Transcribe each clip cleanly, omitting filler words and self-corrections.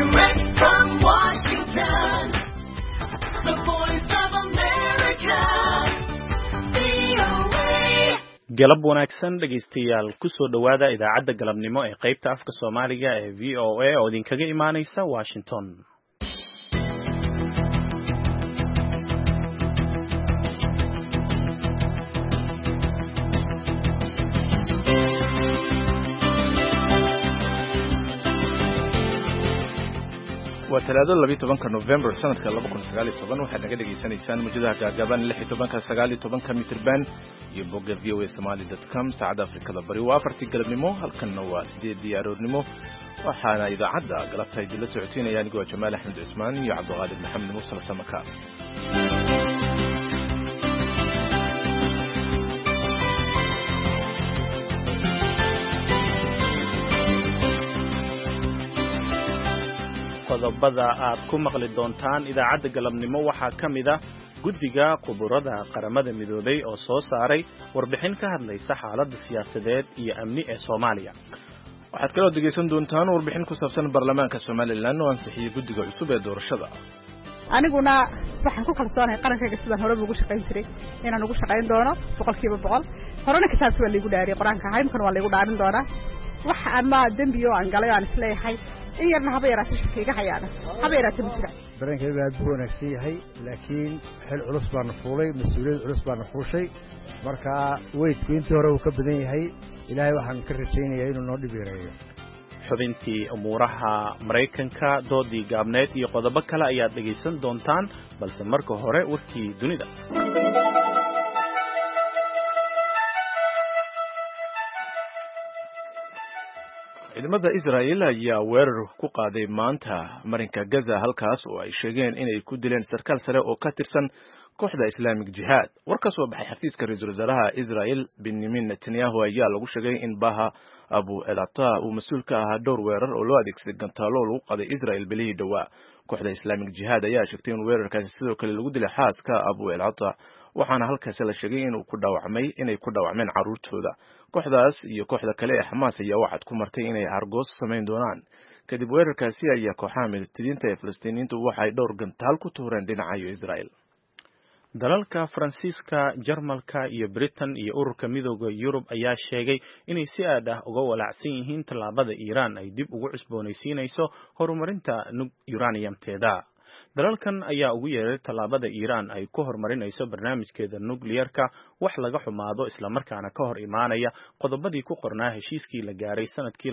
Direct from Washington, the voice of America, VOA. galab wanaagsan dhegaystayaal ku soo dhawaada idaacadda galabnimo ee qaybta afka Soomaaliga ee VOA oo idinkaga imaanaysa Washington. waa talaado 12 November sanadka 2019 waxaad naga dhageysanaysaan muujadaha gaagaaban 16-19 mitir band iyo bogga voasomali.com saacada Afrikada bari waa 4 galabnimo halkanna waa 8 aroornimo waxaana idaacadda galabta idin la socotiinaya anigoo Jamaal Axmed Cismaan iyo Cabduqaadir Maxamed Mursal Samaka. qodobada aad ku maqli doontaan idaacadda galabnimo waxaa ka mid ah guddiga quburada qaramada midoobay oo soo saaray warbixin ka hadlaysa xaaladda siyaasadeed iyo amni ee Soomaaliya. waxaad kaloo dhegeysan doontaan warbixin ku saabsan baarlamaanka Somaliland oo ansixiyay guddiga cusub ee doorashada. aniguna waxaan ku kalsoonahay qarankayga sidaan hore ugu shaqayn jiray inaan ugu shaqayn doono 100% horena kitaabkii waa liigu dhaariyay quraanka haymkan waa liigu dhaarin doonaa wax ama dambiyo aan galay aan isleeyahay in yarna haba yaraatay shaqayga hayaana haba yaraatay ma jira barankayga aad buu wanaagsan yahay laakiin xil culus baan fuulay mas'uuliyad culus baan fuushay marka weydku intii hore uu ka badan yahay ilaahay waxaan ka rajaynayaa inuu noo dhibireeyo xubintii umuuraha Mareykanka doodii gaabneed iyo qodobo kale ayaad dhegeysan doontaan balse marka hore warkii dunida. ciidamada Israa'iil ayaa weerar ku qaaday maanta marinka Gaza halkaas oo ay sheegeen inay ku dileen sarkaal sare oo ka tirsan kooxda Islamic Jihad. Warkaas oo baxay xafiiska ra'iisul wasaaraha Israa'iil Benjamin Netanyahu ayaa lagu sheegay in Baha Abu Elata uu mas'uul ka ahaa dhowr weerar oo loo adeegsaday gantaalo lagu qaaday Israa'iil bilihii dhawaa. kooxda Islamic Jihad ayaa sheegtay in weerarkaasi sidoo kale lagu dilay xaaska Abu Elata waxaana halkaas la sheegay inay ku dhaawacmeen caruurtooda. kooxdaas iyo kooxda kale ee Hamas ayaa waxaad ku martay inay argoos sameyn doonaan kadib weerarkaasi ayaa kooxaha militariinta ee Falastiiniyiintu waxay dhowr gantaal ku tuureen dhinaca Israa'iil. dalalka Faransiiska, Jarmalka iyo Britain iyo ururka midowga Yurub ayaa sheegay inay si aad ah uga walacsan yihiin tallaabada Iran ay dib ugu cusboonaysiinayso horumarinta uranium-teeda. dalalkan ayaa ugu yeeray tallaabada Iran ay ku horumarinayso barnaamijkeeda nuclear-ka wax laga xumaado isla markaana ka hor imaanaya qodobadii ku qornaa heshiiskii la gaaray sanadkii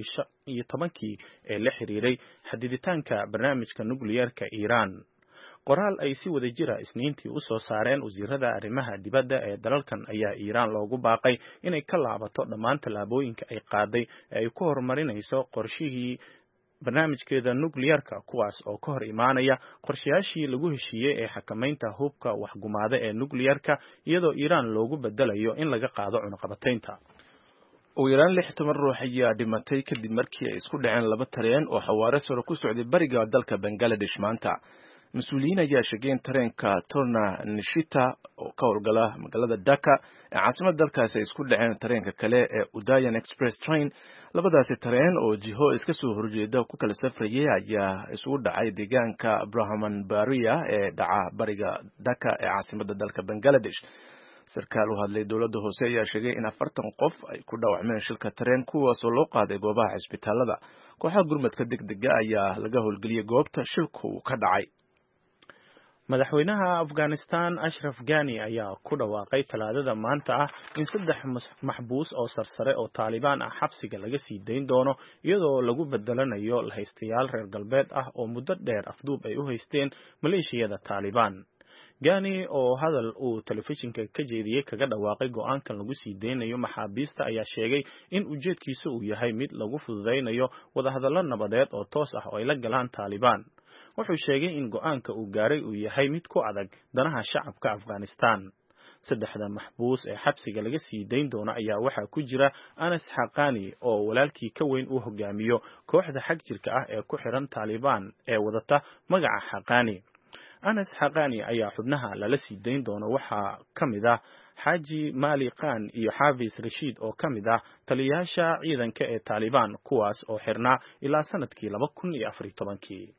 2010 ee la xiriiray xadiditaanka barnaamijka nuclear-ka Iran. qoraal ay si wada jira Isniintii u soo saareen wasiirada arrimaha dibadda ee dalalkan ayaa Iran loogu baaqay inay ka laabato dhammaan tallaabooyinka ay qaaday ee ay ku horumarinayso qorshihii barnaamijkeeda nuclear-ka kuwaas oo ka hor imaanaya qorshayaashii lagu heshiiyey ee xakamaynta hubka waxgumaada ee nuclear-ka iyadoo Iran loogu bedelayo in laga qaado cunaqabataynta. ugu yaraan 60 ruux ayaa dhimatay kadib markii ay isku dhaceen laba tareen oo xawaare sare ku socday bariga dalka Bangladesh maanta. mas'uuliyiin ayaa sheegay in tareenka Torna Nishita oo ka howlgala magaalada Dhaka ee caasimadda dalkaasi ay isku dhaceen tareenka kale ee Udayan Express Train. labadaasi tareen oo jiho iska soo horjeeda ku kala safrayay ayaa isugu dhacay deegaanka Brahmanbaria ee dhaca bariga Dhaka ee caasimadda dalka Bangladesh. sarkaal u hadlay dowladda hoose ayaa sheegay in 40 qof ay ku dhaawacmeen shilka tareen kuwaas oo loo qaaday goobaha cisbitaalada. kooxaha gurmadka degdega ayaa laga howlgeliyay goobta shilku ka dhacay. madaxweynaha Afghanistan Ashraf Ghani ayaa ku dhawaaqay talaadada maanta ah in 3 maxbuus oo sarsare oo Taliban ah xabsiga laga sii dayn doono iyadoo lagu bedelanayo lahaystayaal reer galbeed ah oo muddo dheer afduub ay u haysteen maleeshiyada Taliban. Ghani oo hadal uu telefishinka ka jeediyay kaga dhawaaqay go'aankan lagu sii deynayo maxaabiista ayaa sheegay in ujeedkiisu uu yahay mid lagu fududeynayo wadahadallo nabadeed oo toos ah oo ay la galaan Taliban. wuxuu sheegay in go'aanka uu gaaray uu yahay mid ku adag danaha shacabka Afghanistan. 3 maxbuus ee xabsiga laga sii dayn doono ayaa waxaa ku jira Anas Haqqani oo walaalkii ka weyn uu hogaamiyo kooxda xag jirka ah ee ku xiran Taliban ee wadata magaca Haqqani. Anas Haqqani ayaa xubnaha lala sii dayn doono waxaa ka mid ah xaaji maali khan iyo xaafis rashiid oo ka mid ah taliyayaasha ciidanka ee taalibaan kuwaas oo xirnaa ilaa sanadkii 2014.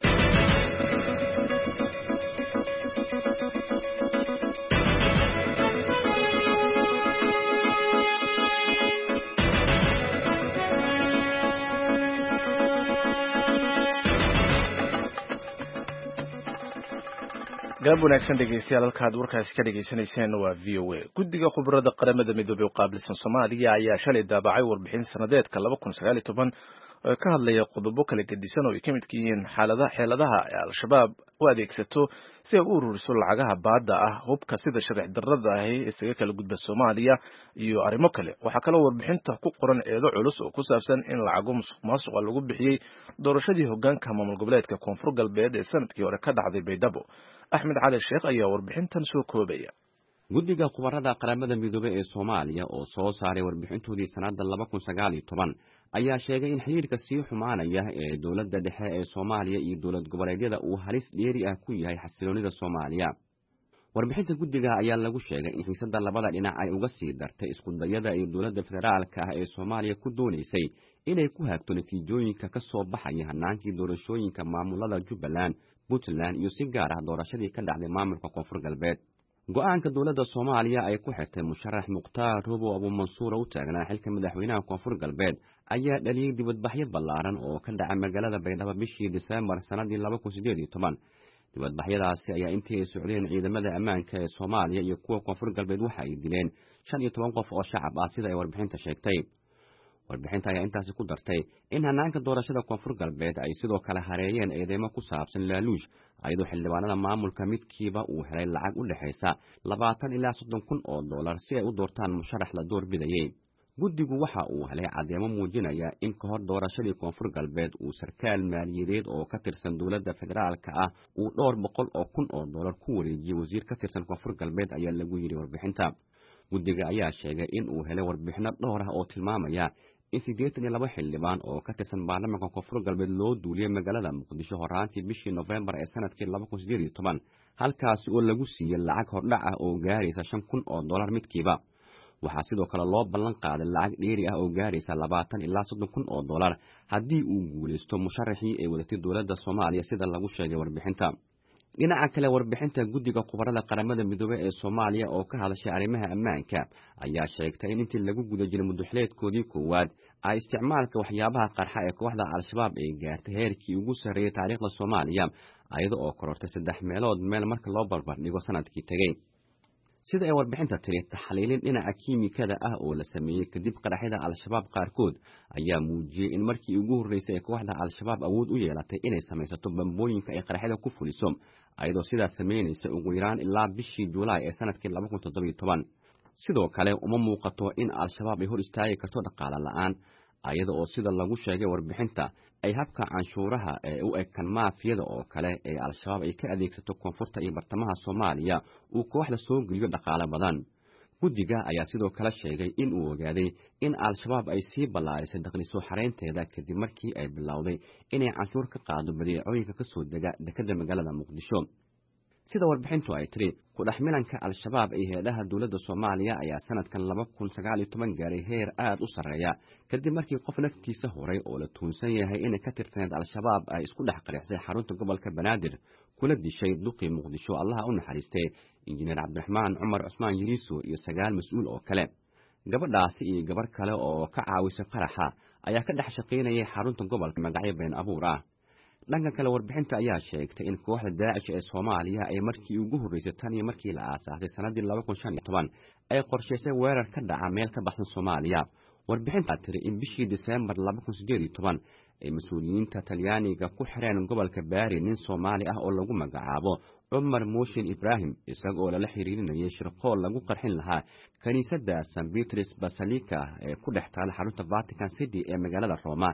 galab wanaagsan dhegeystayaal halkaad warkaasi ka dhegaysanayseen waa VOA. Guddiga khubarada qaramada midoobay oo qaabilsan Soomaaliya ayaa shalay daabacay warbixin sanadeedka 2019 oo ka hadlaya qodobo kala gedisan oo ay ka mid yihiin xeeladaha ay al-shabaab u adeegsato si ay u ururiso lacagaha baadda ah, hubka sida sharci darrada ah ee isaga kala gudba Soomaaliya iyo arrimo kale. Waxaa kaloo warbixinta ku qoran eedo culus oo ku saabsan in lacago musuq lagu bixiyay doorashadii hoggaanka maamul goboleedka Koonfur Galbeed ee sanadkii hore ka dhacday Baydhabo. Axmed Cali Sheekh ayaa warbixintan soo koobaya. guddiga khubarada qaramada midoobay ee Soomaaliya oo soo saaray warbixintoodii sanadda 2019 ayaa sheegay in xiriirka sii xumaanaya ee dowladda dhexe ee Soomaaliya iyo dowlad goboleedyada uu halis dheeri ah ku yahay xasiloonida Soomaaliya. warbixinta guddiga ayaa lagu sheegay in xiisadda labada dhinac ay uga sii dartay isku dayada ay dowladda federaalka ah ee Soomaaliya ku doonaysay inay ku hagto natiijooyinka ka soo baxaya hanaankii doorashooyinka maamulada Jubbaland, Puntland iyo si gaar ah doorashadii ka dhacday maamulka Koonfur Galbeed. go'aanka dowladda Soomaaliya ay ku xirtay musharax Muqtaar Robo Abu Mansuur oo taagnaa xilka madaxweynaha Koonfur Galbeed ayaa dhaliyay dibadbaxyo ballaaran oo ka dhacay magaalada Baydhabo bishii Diseembar sanadii 2018. dibadbaxyadaasi ayaa intii ay socdeen ciidamada ammaanka ee Soomaaliya iyo kuwa Koonfur Galbeed waxa ay dileen 15 qof oo shacab ah sida ay warbixinta sheegtay. warbixinta ayaa intaasi ku dartay in hanaanka doorashada Koonfur Galbeed ay sidoo kale hareeyeen eedeymo ku saabsan laaluush ayadoo xildhibaanada maamulka midkiiba uu helay lacag u dhaxaysa 20 ilaa 30 kun oo dollar si ay u doortaan musharax la doorbidayay. guddigu waxa uu helay cadeymo muujinaya in ka hor doorashadii Koonfur Galbeed uu sarkaal maaliyadeed oo ka tirsan dowladda federaalka ah uu 200 kun oo dollar ku wareejiyay wasiir ka tirsan Koonfur Galbeed ayaa lagu yiri warbixinta. guddiga ayaa sheegay in uu helay warbixino dhowr ah oo tilmaamaya in 82 xildhibaan oo ka tirsan baarlamaanka Koonfur Galbeed loo duuliyay magaalada Muqdisho horaantii bishii November ee sanadkii 2018 halkaas oo lagu siiyay lacag hordhac ah oo gaaraysa 5 kun oo dollar midkiiba. waxaa sidoo kale loo ballan qaaday lacag dheeri ah oo gaaraysa 20 ilaa 30 kun oo dollar haddii uu guuleysto musharaxii ay wadatay dowladda Soomaaliya sida lagu sheegay warbixinta. dhinaca kale warbixinta guddiga khubarada qaramada midoobay ee Soomaaliya oo ka hadashay arrimaha ammaanka ayaa sheegtay in intii lagu guda jiray muddaxileedkoodii koowaad ay isticmaalka waxyaabaha qarxa ee kooxda al-shabaab ay gaartay heerkii ugu sarreeyay taariikhda Soomaaliya ayada oo korortay 3 meelood meel marka loo barbar dhigo sanadkii tagay. sida ay warbixinta tiri taxliilin dhinaca kiimikada ah oo la sameeyay kadib qaraxyada al-shabaab qaarkood ayaa muujiyay in markii ugu horeysay ee kooxda al-shabaab awood u yeelatay inay samaysato bambooyinka ay qaraxyada ku fuliso ayadoo sidaas sameynaysa ugu yaraan ilaa bishii Juulaay ee sanadkii 2017. sidoo kale uma muuqato in al-shabaab ay hor istaagi karto dhaqaale la'aan ayada oo sida lagu sheegay warbixinta ay habka canshuuraha ee u eg kan maafiyada oo kale ee al-shabaab ay ka adeegsato koonfurta iyo bartamaha Soomaaliya uu kooxda soo geliyo dhaqaale badan. guddiga ayaa sidoo kale sheegay in uu ogaaday in al-shabaab ay sii ballaarisay dakhli soo xareynteeda kadib markii ay bilowday inay canshuur ka qaado badeecooyinka ka soo dega dekedda magaalada Muqdisho. sida warbixintu ay tiri ku dhaxmilanka al-shabaab ee heedaha dowladda Soomaaliya ayaa sanadkan 2019 gaaray heer aad u sareeya kadib markii qof naftiisa horay oo la tuunsan yahay in ka tirsaneed al-shabaab ay isku dhex qarixsay xarunta gobolka Banaadir kula dishay duqii Muqdisho Allah u naxariistay injineer Cabdiraxmaan Cumar Cusmaan Yiriiso iyo 9 mas'uul oo kale. gabadhaasi iyo gabar kale oo ka caawisay qaraxa ayaa ka dhex shaqeynayay xarunta gobolka magacyo been abuur ah. dhanka kale warbixinta ayaa sheegtay in kooxda Daacish ee Soomaaliya ay markii ugu horeysay tan iyo markii la aasaasay sanadii 2015 ay qorsheysay weerar ka dhaca meel ka baxsan Soomaaliya. warbixinta tiri in bishii Diseembar 2018 ay mas'uuliyiinta Talyaaniga ku xireen gobolka Bari nin Soomaali ah oo lagu magacaabo Umar Mooshin Ibrahim isagoo la xiriirinayay shirqool lagu qarxin lahaa kaniisadda St. Peter's Basilica ee ku dhex taal xarunta Vatican City ee magaalada Roma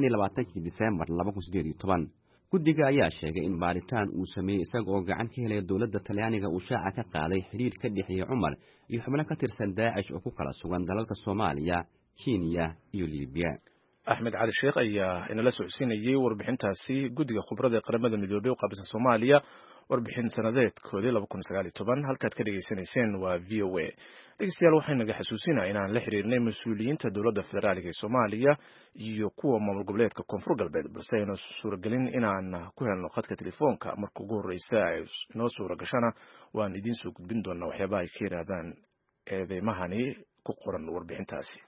25 Diseembar 2018. guddiga ayaa sheegay in baaritaan uu sameeyay isagoo gacan ka helay dowladda Talyaaniga uu shaaca ka qaaday xiriir ka dhexeeya Umar iyo xubno ka tirsan Daacish oo ku kala sugan dalalka Soomaaliya, Kenya iyo Liibiya. axmed cali sheekh ayaa inala socodsiinayay warbixintaasi guddiga khibrada ee qaramada midoobay u qaabilsan soomaaliya warbixin sanadeedkoodii 2019 halkaad ka dhegaysanayseen waa v o a dhegeystayaal waxay naga xasuusinaa inaan la xiriirnay mas-uuliyiinta dowladda federaalka ee soomaaliya iyo kuwa maamul goboleedka koonfur galbeed balse aynu suuragelin inaan ku helno khadka telefoonka marka ugu horreysa ay inoo suura gashana waan idiin soo gudbin doonaa waxyaabaha ay ka yidhaahdaan eedeymahani ku qoran warbixintaasi.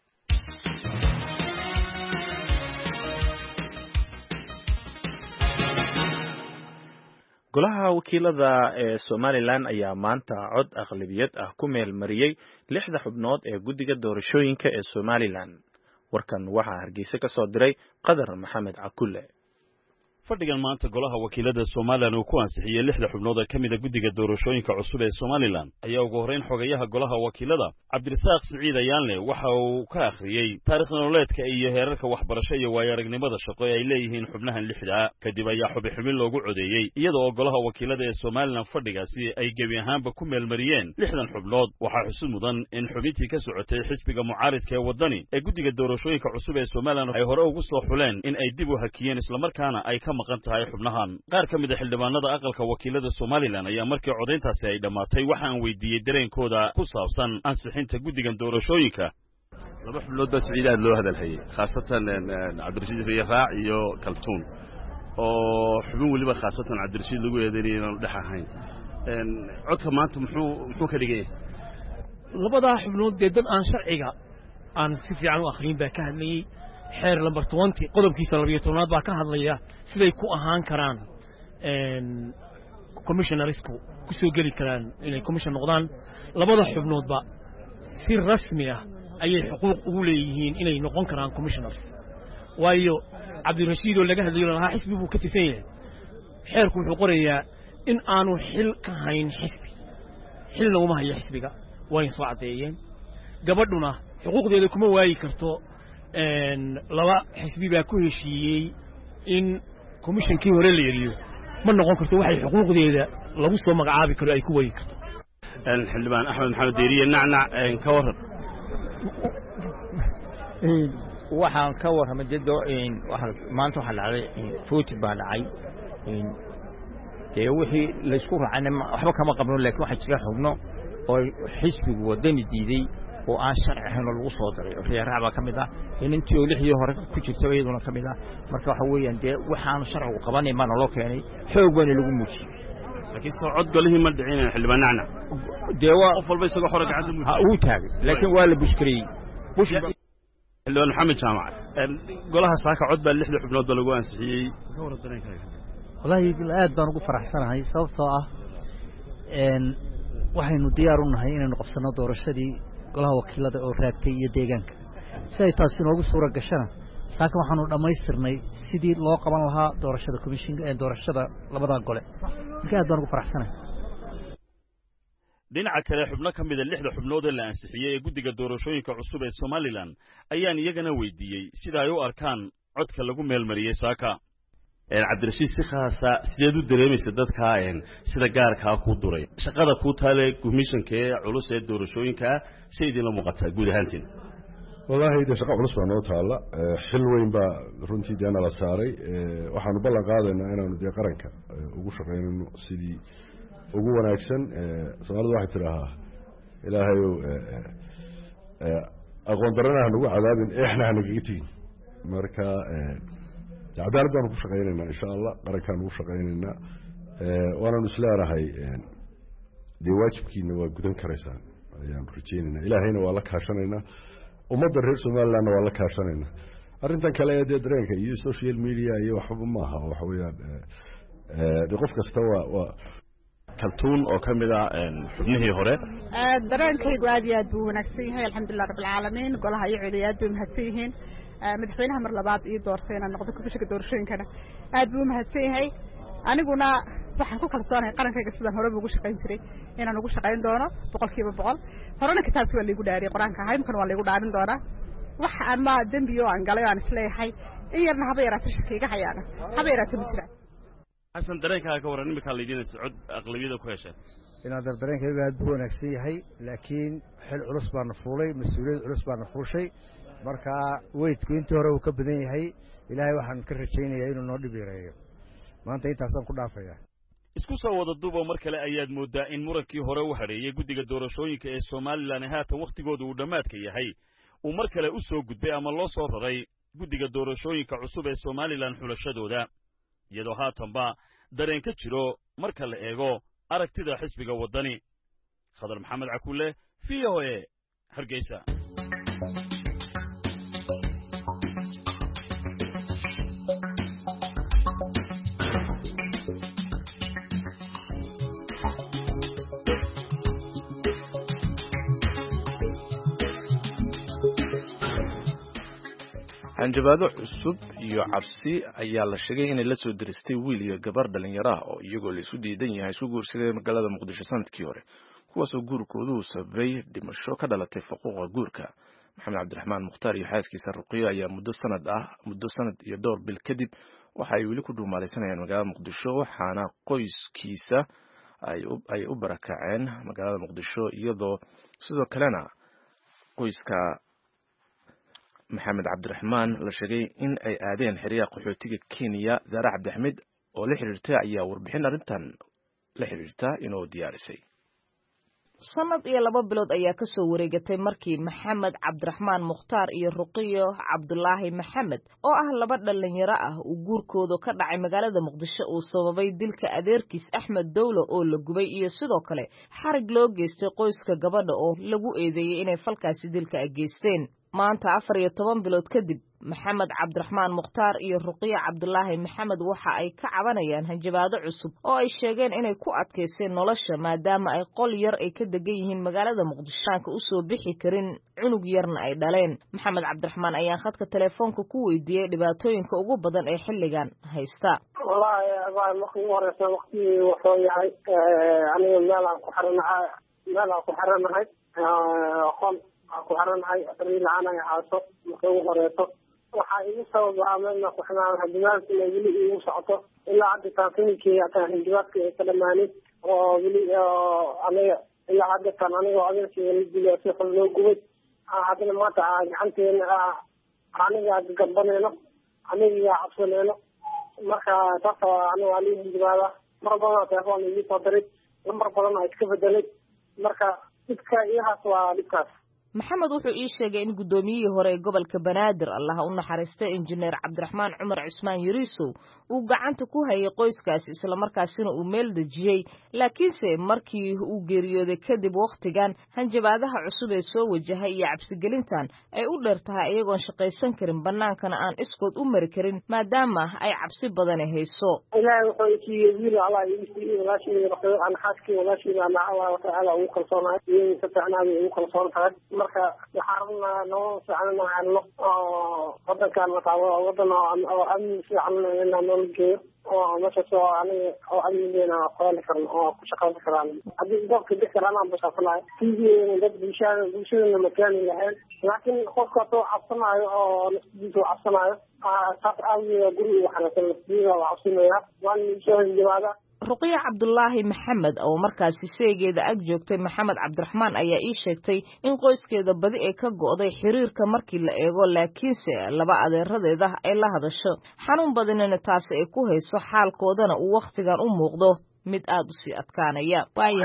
golaha wakiilada ee Somaliland ayaa maanta cod aqlabiyad ah ku meel mariyay 6 xubnood ee guddiga doorashooyinka ee Somaliland. warkan waxaa Hargeysa ka soo diray Qadar Maxamed Cakulle. fadhigan maanta golaha wakiilada Somaliland uu ku ansixiyay 6 xubnood ee kamid ah guddiga doorashooyinka cusub ee Somaliland ayaa ugu horeyn xogayaha golaha wakiilada Cabdirasaaq Siciid Ayaanle waxa uu ka akhriyay taariikhda nololeedka iyo heerarka waxbarasho iyo waayo-aragnimada shaqo ee ay leeyihiin xubnahan 6 kadib ayaa xubin loogu codeeyay iyada oo golaha wakiilada ee Somaliland fadhigaasi ay gebi ahaanba ku meel mariyeen 6 xubnood. waxaa xusid mudan in xubintii ka socotay xisbiga mucaaridka ee wadani ee guddiga doorashooyinka cusub ee Somaliland ay hore ugu soo xuleen in ay dib u hakiyeen isla markaana ay ka maqan tahay xubnahan. qaar ka mid ah xildhibaanada aqalka wakiilada Somaliland ayaa markii codeyntaasi ay dhamaatay waxaan weydiiyay dareenkooda ku saabsan ansixinta guddigan doorashooyinka. laba xubnood baa Siciid aad loo hadalhayay khaasatan Cabdirashiid Riyaac iyo Kaltuun oo xubin waliba khaasatan Cabdirashiid lagu eedeynay inaan dhex ahayn. codka maanta muxuu ka dhigay labada xubnood dad aan sharciga aan si fiican u akhriin baa ka hadlayay. xeer lambar 20 qodobkiisa 12 baa ka hadlaya siday ku ahaan karaan commissionersku ku soo gali karaan inay commission noqdaan. labada xubnoodba si rasmi ah ayay xuquuq ugu leeyihiin inay noqon karaan commissioners. waayo Cabdirashiid oo laga hadlayo lahaa xisbi buu ka tirsan yahay. xeerku wuxuu qorayaa in aanu xil ka hayn xisbi. xilna uma hayo xisbiga way soo cadeeyeen. gabadhuna xuquuqdeeda kuma waayi karto laba xisbi baa ku heshiiyey in commissionkii hore la yiriyo ma noqon karto waxay xuquuqdeeda lagu soo magacaabi karo ay ku wari karto. xildhibaan Axmed Maxamed Deeriye nacnac ka waran waxaan ka warramay jiddo maanta waxa dhacday footi baa dhacay wixii la isku raacay waxba kama qabno laakiin waxa jira xubno oo xisbigu wadani diiday oo aan sharci ahayn lagu soo diray Riyaac baa kamid ah intii oo 6 hore ku jirtay iyaduna kamid ah. marka waxa weeyaan waxaan sharcigu qabanay ma loo keenay xoog weyn lagu muujiyay laakiin soo cod golihii ma dhicin xildhibaan nacnac waa qof walba isagoo hore gacanta muujiyay uu taagay laakiin waa la bushkariyay xildhibaan Maxamed Jaamac golaha saaka cod baa 6 xubnood lagu ansixiyay wallahi aad baan ugu faraxsanahay sababtoo ah waxaynu diyaar u nahay inaynu qabsano doorashadii golaha wakiilada oo raagtay iyo deegaanka si ay taasi noogu suura gashana saaka waxaanu dhammaystirnay sidii loo qaban lahaa doorashada commission ee doorashada labada gole marka aad baan ugu faraxsanahay. dhinaca kale xubno ka mid ah 6 xubnood ee la ansixiyay ee guddiga doorashooyinka cusub ee Somaliland ayaan iyagana weydiiyey sida ay u arkaan codka lagu meel mariyay saaka. Cabdirashiid si khaasa sideed u dareemaysa dadka sida gaarka ku duray shaqada ku taale commissionka ee culus ee doorashooyinka sidii la muuqata guud ahaantiin. wallahi shaqo culus baa noo taala xil weyn baa runtii deena la saaray waxaanu ballan qaadaynaa inaanu qaranka ugu shaqeynayno sidii ugu wanaagsan. Soomaalidu waxay tiraahdaa ilaahay aqoon daranaha nagu cadaabin eexna naga tigin. marka cadaalad baan ku shaqeynaynaa insha Allah qarankaan ugu shaqeynaynaa waana islaarahay waajibkiina waa gudan karaysaan ayaan rajeynaynaa. ilaahayna waa la kaashanaynaa ummadda reer Somaliland waa la kaashanaynaa. arrintan kale ee dareenka iyo social media iyo waxba ma aha waxa weeyaan qof kasta waa Kaltuun oo kamid ah xubnihii hore dareenkaygu aad iyo aad buu wanaagsan yahay alxamdulillaah rabbil caalamiin. golaha iyo codeyaad buu mahadsan yihiin. madaxweynaha mar labaad iyo doortay inaan noqdo komishanka doorashooyinkana aad buu mahadsan yahay. aniguna waxaan ku kalsoonahay qarankayga sidaan hore ugu shaqayn jiray inaan ugu shaqayn doono 100% horena kitaabkii waa liigu dhaariyay quraanka haymkan waa liigu dhaarin doonaa. waxa aan ma dambiyo aan galay aan isleeyahay in yarna haba yaraatay shaqayga hayaana haba yaraatay ma jiraan. xasan dareenkaaga ka waran imika leedina socod aqlabiyada ku heshay inaan dareenkayga aad buu wanaagsan yahay laakiin xil culus baan fuulay mas'uuliyad culus baan fuushay marka weydku intii hore uu ka badan yahay ilaahay waxaan ka rajaynayaa inuu noo dhib yareeyo maanta intaasaan ku dhaafayaa isku soo wada duuba mar kale ayaad moodaa in murankii hore u hadheeyey guddiga doorashooyinka ee somalilan haatan wakhtigooda uu dhammaadka yahay uu mar kale u soo gudbay ama loo soo raray guddiga doorashooyinka cusub ee somalilan xulashadooda iyadoo haatanba dareen ka jiro marka la eego aragtida xisbiga waddani khadar maxamed cakulle v o a hargeysa hanjabaado cusub iyo cabsi ayaa la sheegay inay la soo diristay wiil iyo gabar dhalinyaro ah oo iyagoo la isu diidan yahay isu guursaday magaalada muqdisho sanadkii hore kuwaasoo guurkoodu uu sababay dhimasho ka dhalatay faquuqa guurka maxamed cabdiraxmaan mukhtaar iyo xaaskiisa ruqiyo ayaa muddo sanad iyo dhowr bil kadib waxa ay weli ku dhuumaalaysanayaan magaalada muqdisho waxaana qoyskiisa ay u barakaceen magaalada muqdisho iyadoo sidoo kalena qoyska maxamed cabdiraxmaan la sheegay in ay aadeen xeryaha qaxootiga Kenya Zara Cabdixmed oo la xiriirtay ayaa warbixin arrintan la xiriirta inuu diyaarisay sanad iyo 2 bilood ayaa ka soo wareegatay markii maxamed cabdiraxmaan mukhtaar iyo ruqiyo cabdulaahi maxamed oo ah 2 dhalinyaro ah uu guurkooda ka dhacay magaalada muqdisho uu sababay dilka adeerkiis axmed dawlo oo la gubay iyo sidoo kale xarig loo geystay qoyska gabadha oo lagu eedeeyay inay falkaasi dilka geysteen maanta 14 bilood kadib maxamed cabdiraxmaan mukhtaar iyo ruqiyo cabdulaahi maxamed waxa ay ka cabanayaan hanjabaado cusub oo ay sheegeen inay ku adkaysteen nolosha maadaama ay qol yar ay ka degan yihiin magaalada muqdisho aanka u soo bixi karin cunug yarna ay dhaleen maxamed cabdiraxmaan ayaa khadka telefoonka ku weydiiyay dhibaatooyinka ugu badan ee xilligan haysta wallahi markii ugu horeysa waqtigii wuxuu yahay aniga meel aan ku xaranahay qol ku xaranahay riilaan ay haaso markii ugu horeyso waxa igu sababa meelna ku xirnaa hadiyadda inay weli igu socoto ilaa hadda taasinkii ataa hindibaadka ay ka dhamaanay oo weli aniga ilaa hadda tan aniga adeerkii la dilay si xul loo gubay hadana maanta gacanteena aniga gabanayno aniga cabsanayno marka taas aniga waa lii hindibaada mar badan telefoon igu soo diray lambar badan ay iska bedelay marka dadka iyahaas waa dhibkaas maxamed wuxuu ii sheegay in gudoomiyihii hore ee gobolka Banaadir Allah u naxariistay injineer Cabdiraxmaan Cumar Cismaan Yariisow uu gacanta ku hayay qoyskaas isla markaasina uu meel dajiyay laakiinse markii uu geeriyooday kadib waqtigan hanjabaadaha cusub ee soo wajahay iyo cabsigelintan ay u dheertahay iyagoon shaqaysan karin banaankana aan iskood u mari karin maadaama ay cabsi badan hayso ilaahay wuxuu siiyay wiil Allah ii siiyay walaashii raqay aan xaaskii walaashii Allah ta'ala uu kalsoonahay iyo satanaaday uu kalsoonahay marka waxaarna noo fiicnaan oo wadankan oo amni fiican inaan noo geeyo oo meesha soo aniga oo amnigeena qoran karno oo ku shaqayn karaan haddii dadka dadkaan aan bashaafanahay sidii dad bulshada makaani lahayn laakiin qofka soo cabsanayo oo naftiisa cabsanayo saas aawiya guriga waxaan naftiisa cabsanaya waan soo jawaada ruqiyo cabdulaahi maxamed oo markaasi seegeeda ag joogtay maxamed cabdiraxmaan ayaa ii sheegtay in qoyskeeda badi ay ka go'day xiriirka markii la eego laakiinse 2 adeeradeeda ay la hadasho xanuun badanina taasi ay ku hayso xaalkoodana uu waqtigan u muuqdo mid aad u sii adkaanaya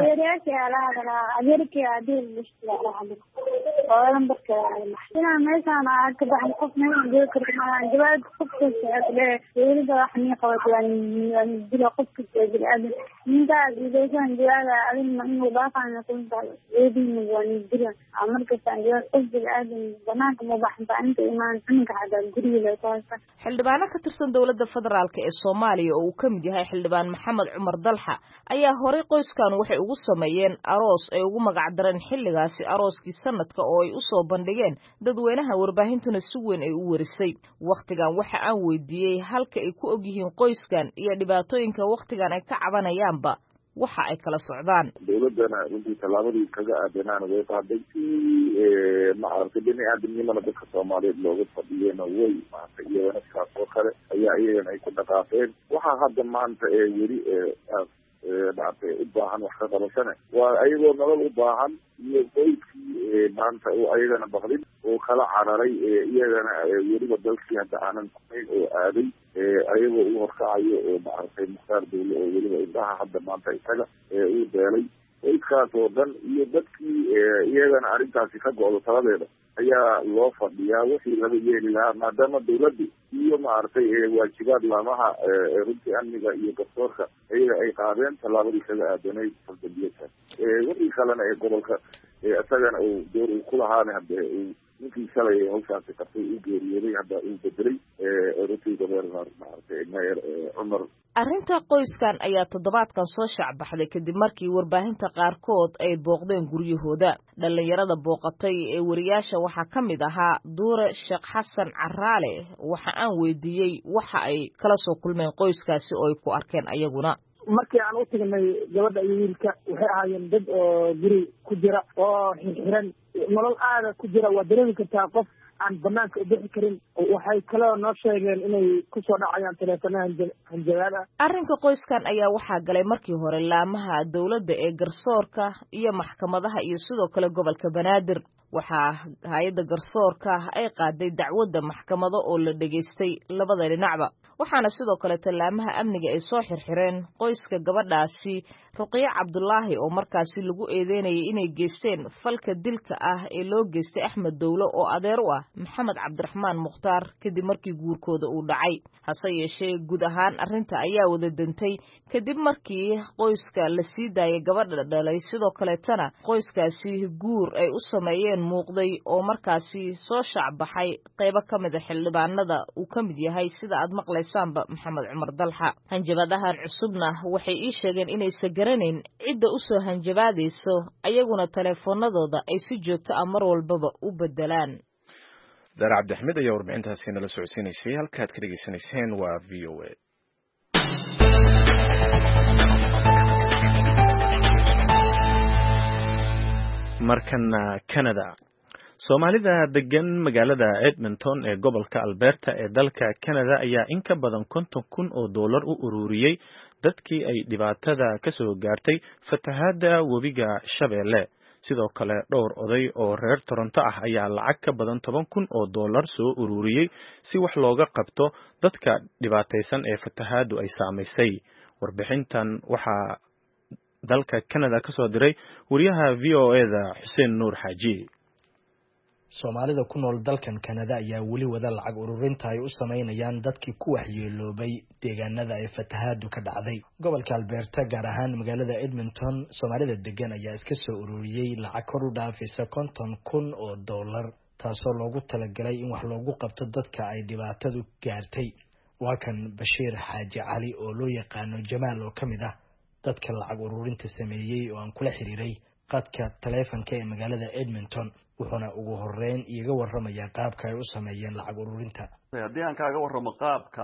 xildhibaano ka tirsan dowladda federaalk ee Soomaaliya oo uu ka mid yahay xildhibaan Maxamed Cumar Dalxa ayaa hore qoyskan waxay ugu sameeyeen aroos ay ugu magac dareen xilligaasi arooskii sanadka oo ay u soo bandhigeen dadweynaha warbaahintuna si weyn ay u warisay waqtigan waxa aan weydiiyay halka ay ku og yihiin qoyskan iyo dhibaatooyinka waqtigan ay ka cabanayaanba waxa ay kala socdaan dowladana runtii tallaabadii kaga aadanaan way qaaday maaragtay bini'aadamnimada dadka Soomaaliyeed looga fadhiyeen way maanta iyagana saas oo kale ayaa iyagana ay ku dhaqaaqeen waxaa hadda maanta weli dhacday u baahan wax ka qabashana waa ayagoo nolol u baahan iyo qoyskii maanta oo ayagana baqdin oo kala cararay iyagana weliba dalkii hadda aanan kunayn oo aaday ayagoo u horkacayo oo maaragtay mukhtaar dawle oo weliba indhaha hadda maanta isaga uu beelay qoyskaas oo dhan iyo dadkii iyagana arrintaasi ka go-do taladeeda ayaa loo fadhiyaa wixii laga yeeli lahaa maadaama dawladdu iyo maaragtay waajibaad laamaha runtii amniga iyo garsoorka iyaga ay qaadeen tallaabadii kaga aadanayd faldambiyadkaas wixii kalena ee gobolka isagana uu door uu ku lahaana hadde uu ninkii shalay hawshaasi qabtay uu geeriyooday hadda uu bedelay runtii gobernar maaragtay mayor cumar. arrinta qoyskan ayaa toddobaadkan soo shaacbaxday kadib markii warbaahinta qaarkood ay booqdeen guryahooda. dhallinyarada booqatay ee wariyaasha waxaa ka mid ahaa Duure Sheekh Xasan Caraale. waxa aan weydiiyey waxa ay kala soo kulmeen qoyskaasi oo ay ku arkeen ayaguna. markii aan u tagnay gabadha iyo wiilka waxay ahaayeen dad oo guri ku jira oo xirxiran nolol aada ku jira waa dareemi kartaa qof aan banaanka u bixi karin. waxay kaloo noo sheegeen inay kusoo dhacayaan taleefanaha hanjabaad ah. arrinka qoyskan ayaa waxaa galay markii hore laamaha dawladda ee garsoorka iyo maxkamadaha iyo sidoo kale gobolka Banaadir. waxaa hay'adda garsoorka ay qaaday dacwadda maxkamado oo la dhageystay labada dhinacba. waxaana sidoo kale laamaha amniga ay soo xirxireen qoyska gabadhaasi Ruqiya Cabdullaahi oo markaasi lagu eedeynayay inay geysteen falka dilka ah ee loo geystay Axmed Dawle oo adeer u ah Maxamed Cabdiraxmaan Mukhtaar kadib markii guurkooda uu dhacay. hase yeeshee guud ahaan arrinta ayaa wada dantay kadib markii qoyska la sii daayay gabadha dhalay sidoo kaleetana qoyskaasi guur ay u sameeyeen muuqday oo markaasi soo shaacbaxay qaybo ka mid ah xildhibaanada uu ka mid yahay sida aad maqlaysaanba Maxamed Cumar Dalxa. hanjabadahan cusubna waxay ii sheegeen inaysan garanayn cidda u soo hanjabaadayso ayaguna taleefoonadooda ay si joogto ah mar walbaba u bedelaan. Zara Cabdi Axmed ayaa warbixintaasi nala socodsiinaysay. halkaad ka dhegaysanayseen waa VOA. markana Canada. Soomaalida degan magaalada Edmonton ee gobolka Alberta ee dalka Canada ayaa in ka badan 50,000 oo dollar u ururiyay dadkii ay dhibaatada ka soo gaartay fatahaada webiga Shabeelle. sidoo kale dhowr oday oo reer Toronto ah ayaa lacag ka badan 10,000 oo dollar soo ururiyay si wax looga qabto dadka dhibaataysan ee fatahaadu ay saameysay. warbixintan waxaa dalka Canada ka soo diray wariyaha VOA-da Xuseen Nuur Xaaji. Soomaalida ku nool dalkan Canada ayaa wali wada lacag ururinta ay u sameynayaan dadkii ku waxyeeloobay deegaanada ay fatahaadu ka dhacday. gobolka Alberta gaar ahaan magaalada Edmonton, Soomaalida degan ayaa iska soo ururiyay lacag kor u dhaafaysa 50,000 oo dollar, taasoo loogu talagalay in wax loogu qabto dadka ay dhibaatadu gaartay. waa kan Bashiir Xaaji Cali oo loo yaqaano Jamaal oo kamid ah dadka lacag ururinta sameeyay oo aan kula xiriiray qadka taleefanka ee magaalada Edmonton. wuxuuna ugu horeyn iyaga warramaya qaabka ay u sameeyeen lacag ururinta. haddii aan kaaga warramo qaabka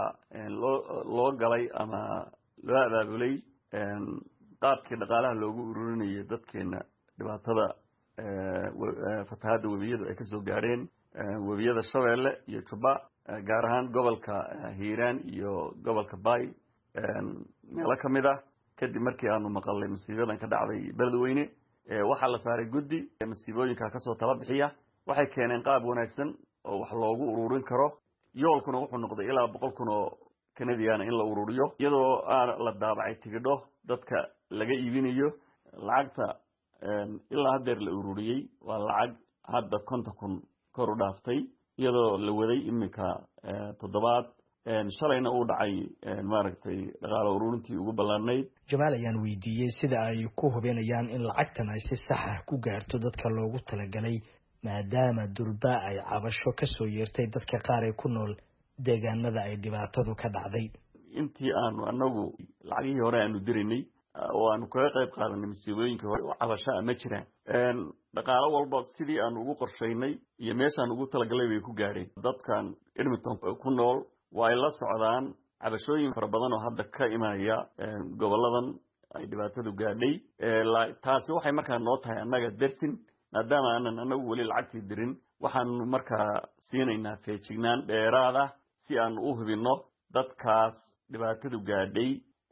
loo galay ama loo abaabulay qaabkii dhaqaalaha loogu ururinayay dadkeena dhibaatada fatahaada webiyadu ay kasoo gaareen webiyada Shabeelle iyo Juba, gaar ahaan gobolka Hiiraan iyo gobolka Bay meelo ka mid ah. kadib markii aanu maqalay masiibadan ka dhacday Beledweyne, waxaa la saaray guddi masiibooyinka ka soo tala bixiya. waxay keeneen qaab wanaagsan oo wax loogu ururin karo. yoolkuna wuxuu noqday ilaa 100,000 oo Canadian in la ururiyo, iyadoo aan la daabacay tigidho dadka laga iibinayo. lacagta ilaa haddeer la ururiyay waa lacag hadda 50,000 kor u dhaaftay, iyadoo la waday imika 7 shalayna uu dhacay maaragtay dhaqaale ururintii ugu ballaarnayd. Jamaal ayaan weydiiyey sida ay ku hubinayaan in lacagtan ay si sax ah ku gaarto dadka loogu talagalay, maadaama durba ay cabasho ka soo yeertay dadka qaar ee ku nool deegaanada ay dhibaatadu ka dhacday. intii aanu anagu lacagihii hore aanu dirinay oo aanu kaga qayb qaadanay masiibooyinkii hore cabasho ma jiraan. dhaqaale walba sidii aanu ugu qorshaynay iyo meeshaan ugu talagalay bay ku gaareen. dadkan Edmonton ku nool way la socdaan cabashooyin fara badan oo hadda ka imanaya goboladan ay dhibaatadu gaadhay. taasi waxay markaa noo tahay annaga dersin, maadaama aanan anagu weli lacagtii dirin. waxaanu markaa siinaynaa feejignaan dheeraad ah si aan u hubinno dadkaas dhibaatadu gaadhay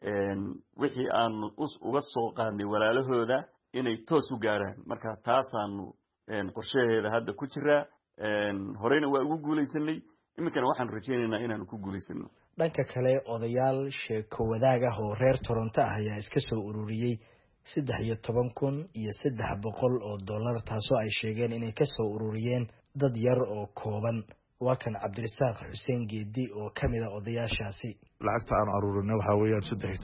wixii aanu uga soo qaadnay walaalahooda inay toos u gaaraan. marka taasaanu qorshaheeda hadda ku jira horeyna waa ugu guulaysanay iminkana waxaan rajaynaynaa inaanu ku guulaysano dhanka kale odayaal sheeko wadaag ah oo reer Toronto ah ayaa iska soo ururiyey 13,300 oo dollar taasoo ay sheegeen inay ka soo ururiyeen dad yar oo kooban waa kan Cabdirasaaq Xuseen Geedi oo kamid ah odayaashaasi lacagta aan aruurinay waxa weeyaan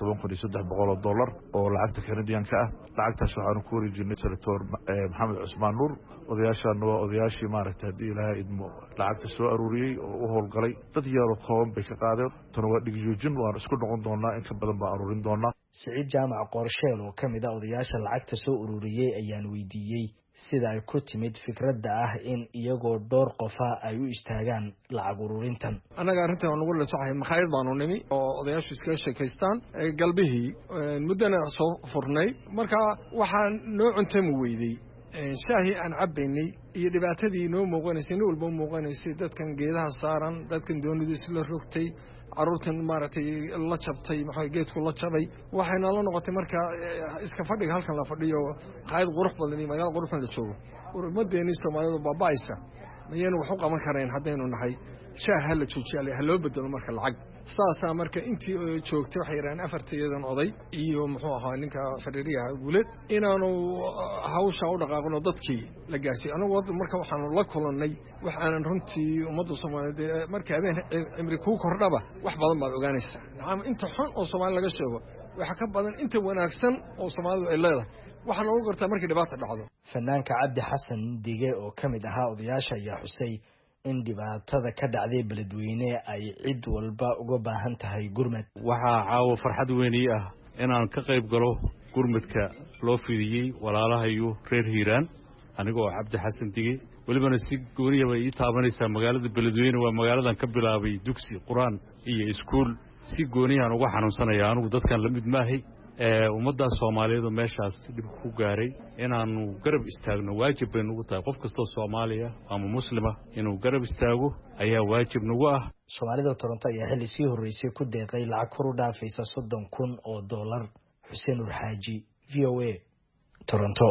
13,300 dollar oo lacagta Canadian-ka ah lacagtaas waxaan ku wareejinay Senator Maxamed Cusmaan Nuur odayaashan waa odayaashii maaragtay hadii Ilaahay idmo lacagta soo aruuriyay oo u howlgalay dad yar oo kooban bay ka qaadeen tan waa dhigjoojin waan isku noqon doonaa in ka badan baan aruurin doonaa Saciid Jaamac Qorsheel oo kamid ah odayaasha lacagta soo ururiyay ayaan weydiiyay sida ay ku timid fikradda ah in iyagoo dhowr qofa ay u istaagaan lacag ururintan anaga arrintan nagu la soxay makhaayad baanu nimi oo odayaashu iska sheekaystaan galbihii muddana soo furnay marka waxaan noo cuntami weyday shaahi aan cabaynay iyo dhibaatadii noo muuqanaysay nin walba muuqanaysay dadkan geedaha saaran dadkan doonidu isla rogtay caruurtan maaragtay la jabtay maxay geedku la jabay waxayna la noqotay marka iska fadhiga halkan la fadhiyo qayd qurux badan iyo magaalo qurux badan la joogo urmadeeni Soomaalidu baabaaysa mayeen wax u qaban kareen hadaynu nahay shaaha la joojiyay ha loo bedelo marka lacag saasa marka intii joogtay waxay yiraahdeen afarteedan oday iyo muxuu ahaa ninka fadhiya guuled inaanu hawsha u dhaqaaqno dadkii la gaarsiyo anagu marka waxaanu la kulannay wax aanan runtii ummadda Soomaaliyeed marka habeen cimri ku kordhaba wax badan baad ogaanaysaa inta xun oo Soomaali laga sheego waxa ka badan inta wanaagsan oo Soomaalidu ay leedahay waxaan ugu gartaa markii dhibaato dhacdo fanaanka Cabdi Xasan Dige oo kamid ahaa odayaasha ayaa xusay in dhibaatada ka dhacday beledweyne ay cid walba uga baahan tahay gurmad waxa caawa farxad weyn ah inaan ka qayb galo gurmadka loo fidiyay walaalahayo reer Hiiraan anigoo Cabdi Xasan Dige walibana si gooniya ay taabanaysaa magaalada beledweyne waa magaaladan ka bilaabay dugsi quraan iyo iskuul si gooniya uga xanuunsanaya anigu dadkan la mid maahay ummadda Soomaaliyeed meeshaas dib ku gaaray inaanu garab istaagno waajib bay nagu tahay qof kasta Soomaaliya ama muslima inuu garab istaago ayaa waajib nagu ah Soomaalida Toronto ayaa xilli sii horeysay ku deeqay lacag kor u dhaafaysa 30,000 oo dollar Xuseen Urxaaji VOA Toronto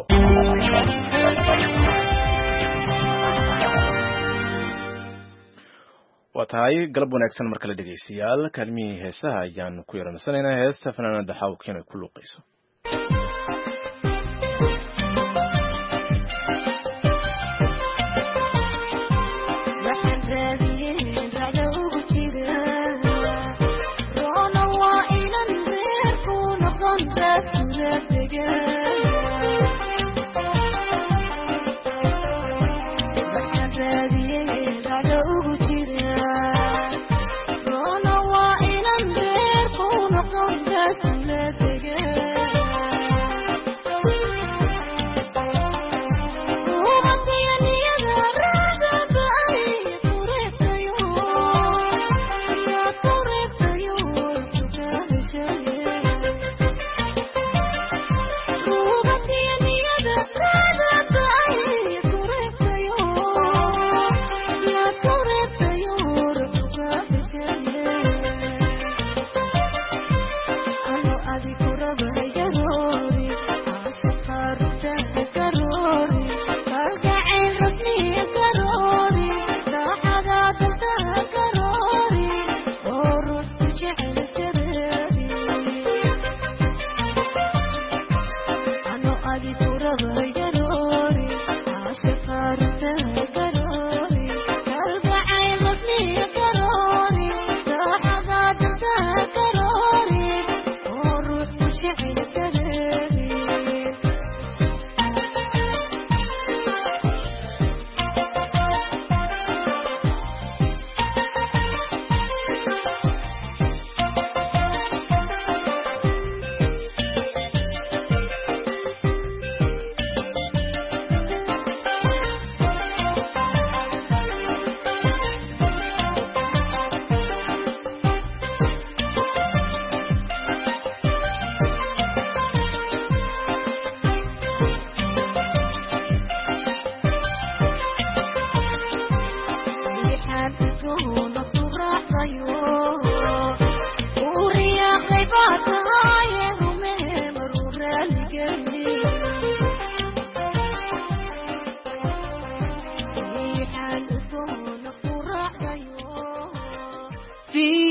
waa tahay galab wanaagsan marka la dhegeystayaal kaalmihii heesaha ayaan ku yaranaysanaynaa heesta fanaanada xawkiin ay ku luuqayso Together.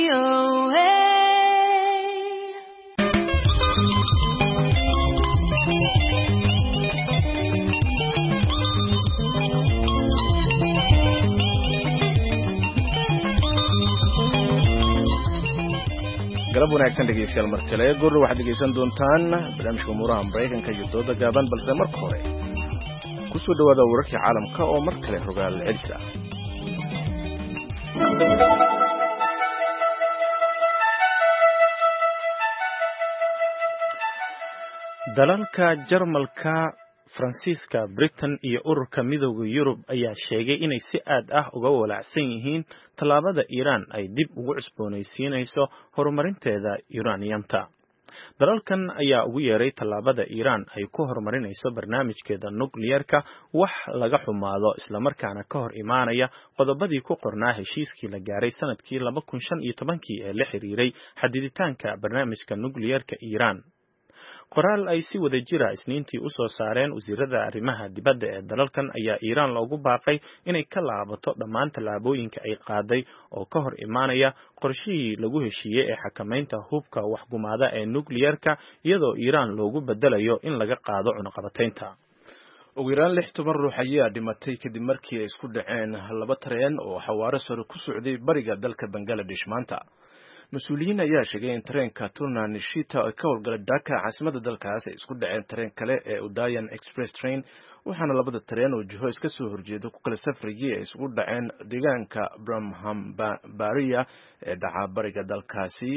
VOA. galab wanaagsan dhegeystayaal mar kale goorna waxaad dhegeysan doontaan barnaamijka umuuraha maraykanka iyo dooda gaaban balse marka hore ku soo dhawaada wararkii caalamka oo mar kale rogaal celis ah. dalalka Jarmalka, Faransiiska, Britain iyo ururka midowga Yurub ayaa sheegay inay si aad ah uga walaacsan yihiin tallaabada Iran ay dib ugu cusboonaysiinayso horumarinteeda uraniumta. dalalkan ayaa ugu yeeray tallaabada Iran ay ku horumarinayso barnaamijkeeda nukliyeerka wax laga xumaado isla markaana ka hor imaanaya qodobadii ku qornaa heshiiskii la gaaray sanadkii 2015 ee la xiriiray xadiditaanka barnaamijka nukliyeerka Iran. qoraal ay si wada jira isniintii u soo saareen wasiirada arrimaha dibadda ee dalalkan ayaa Iran loogu baaqay inay ka laabato dhammaan tallaabooyinka ay qaaday oo ka hor imaanaya qorshihii lagu heshiiyey ee xakamaynta hubka waxgumaada ee nukliyeerka iyadoo Iran loogu bedelayo in laga qaado cunaqabataynta. ugu yaraan 60 ruux ayaa dhimatay kadib markii ay isku dhaceen laba tareen oo xawaare sare ku socday bariga dalka Bangladesh maanta. mas-uuliyiin ayaa sheegay in tareenka Tuna Nishita oo ka howlgalay Dhaka caasimadda dalkaas ay isku dhaceen tareen kale ee Udayan Express Train waxaana labada tareen oo jiho iska soo horjeeda ku kala safrayay ay isku dhaceen deegaanka Brahmanbaria ee dhaca bariga dalkaasi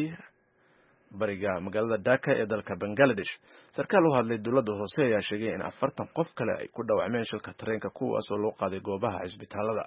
bariga magaalada Dhaka ee dalka Bangladesh. sarkaal u hadlay dowladda hoose ayaa sheegay in 40 qof kale ay ku dhaawacmeen shilka tareenka kuwaas oo loo qaaday goobaha cisbitaalada.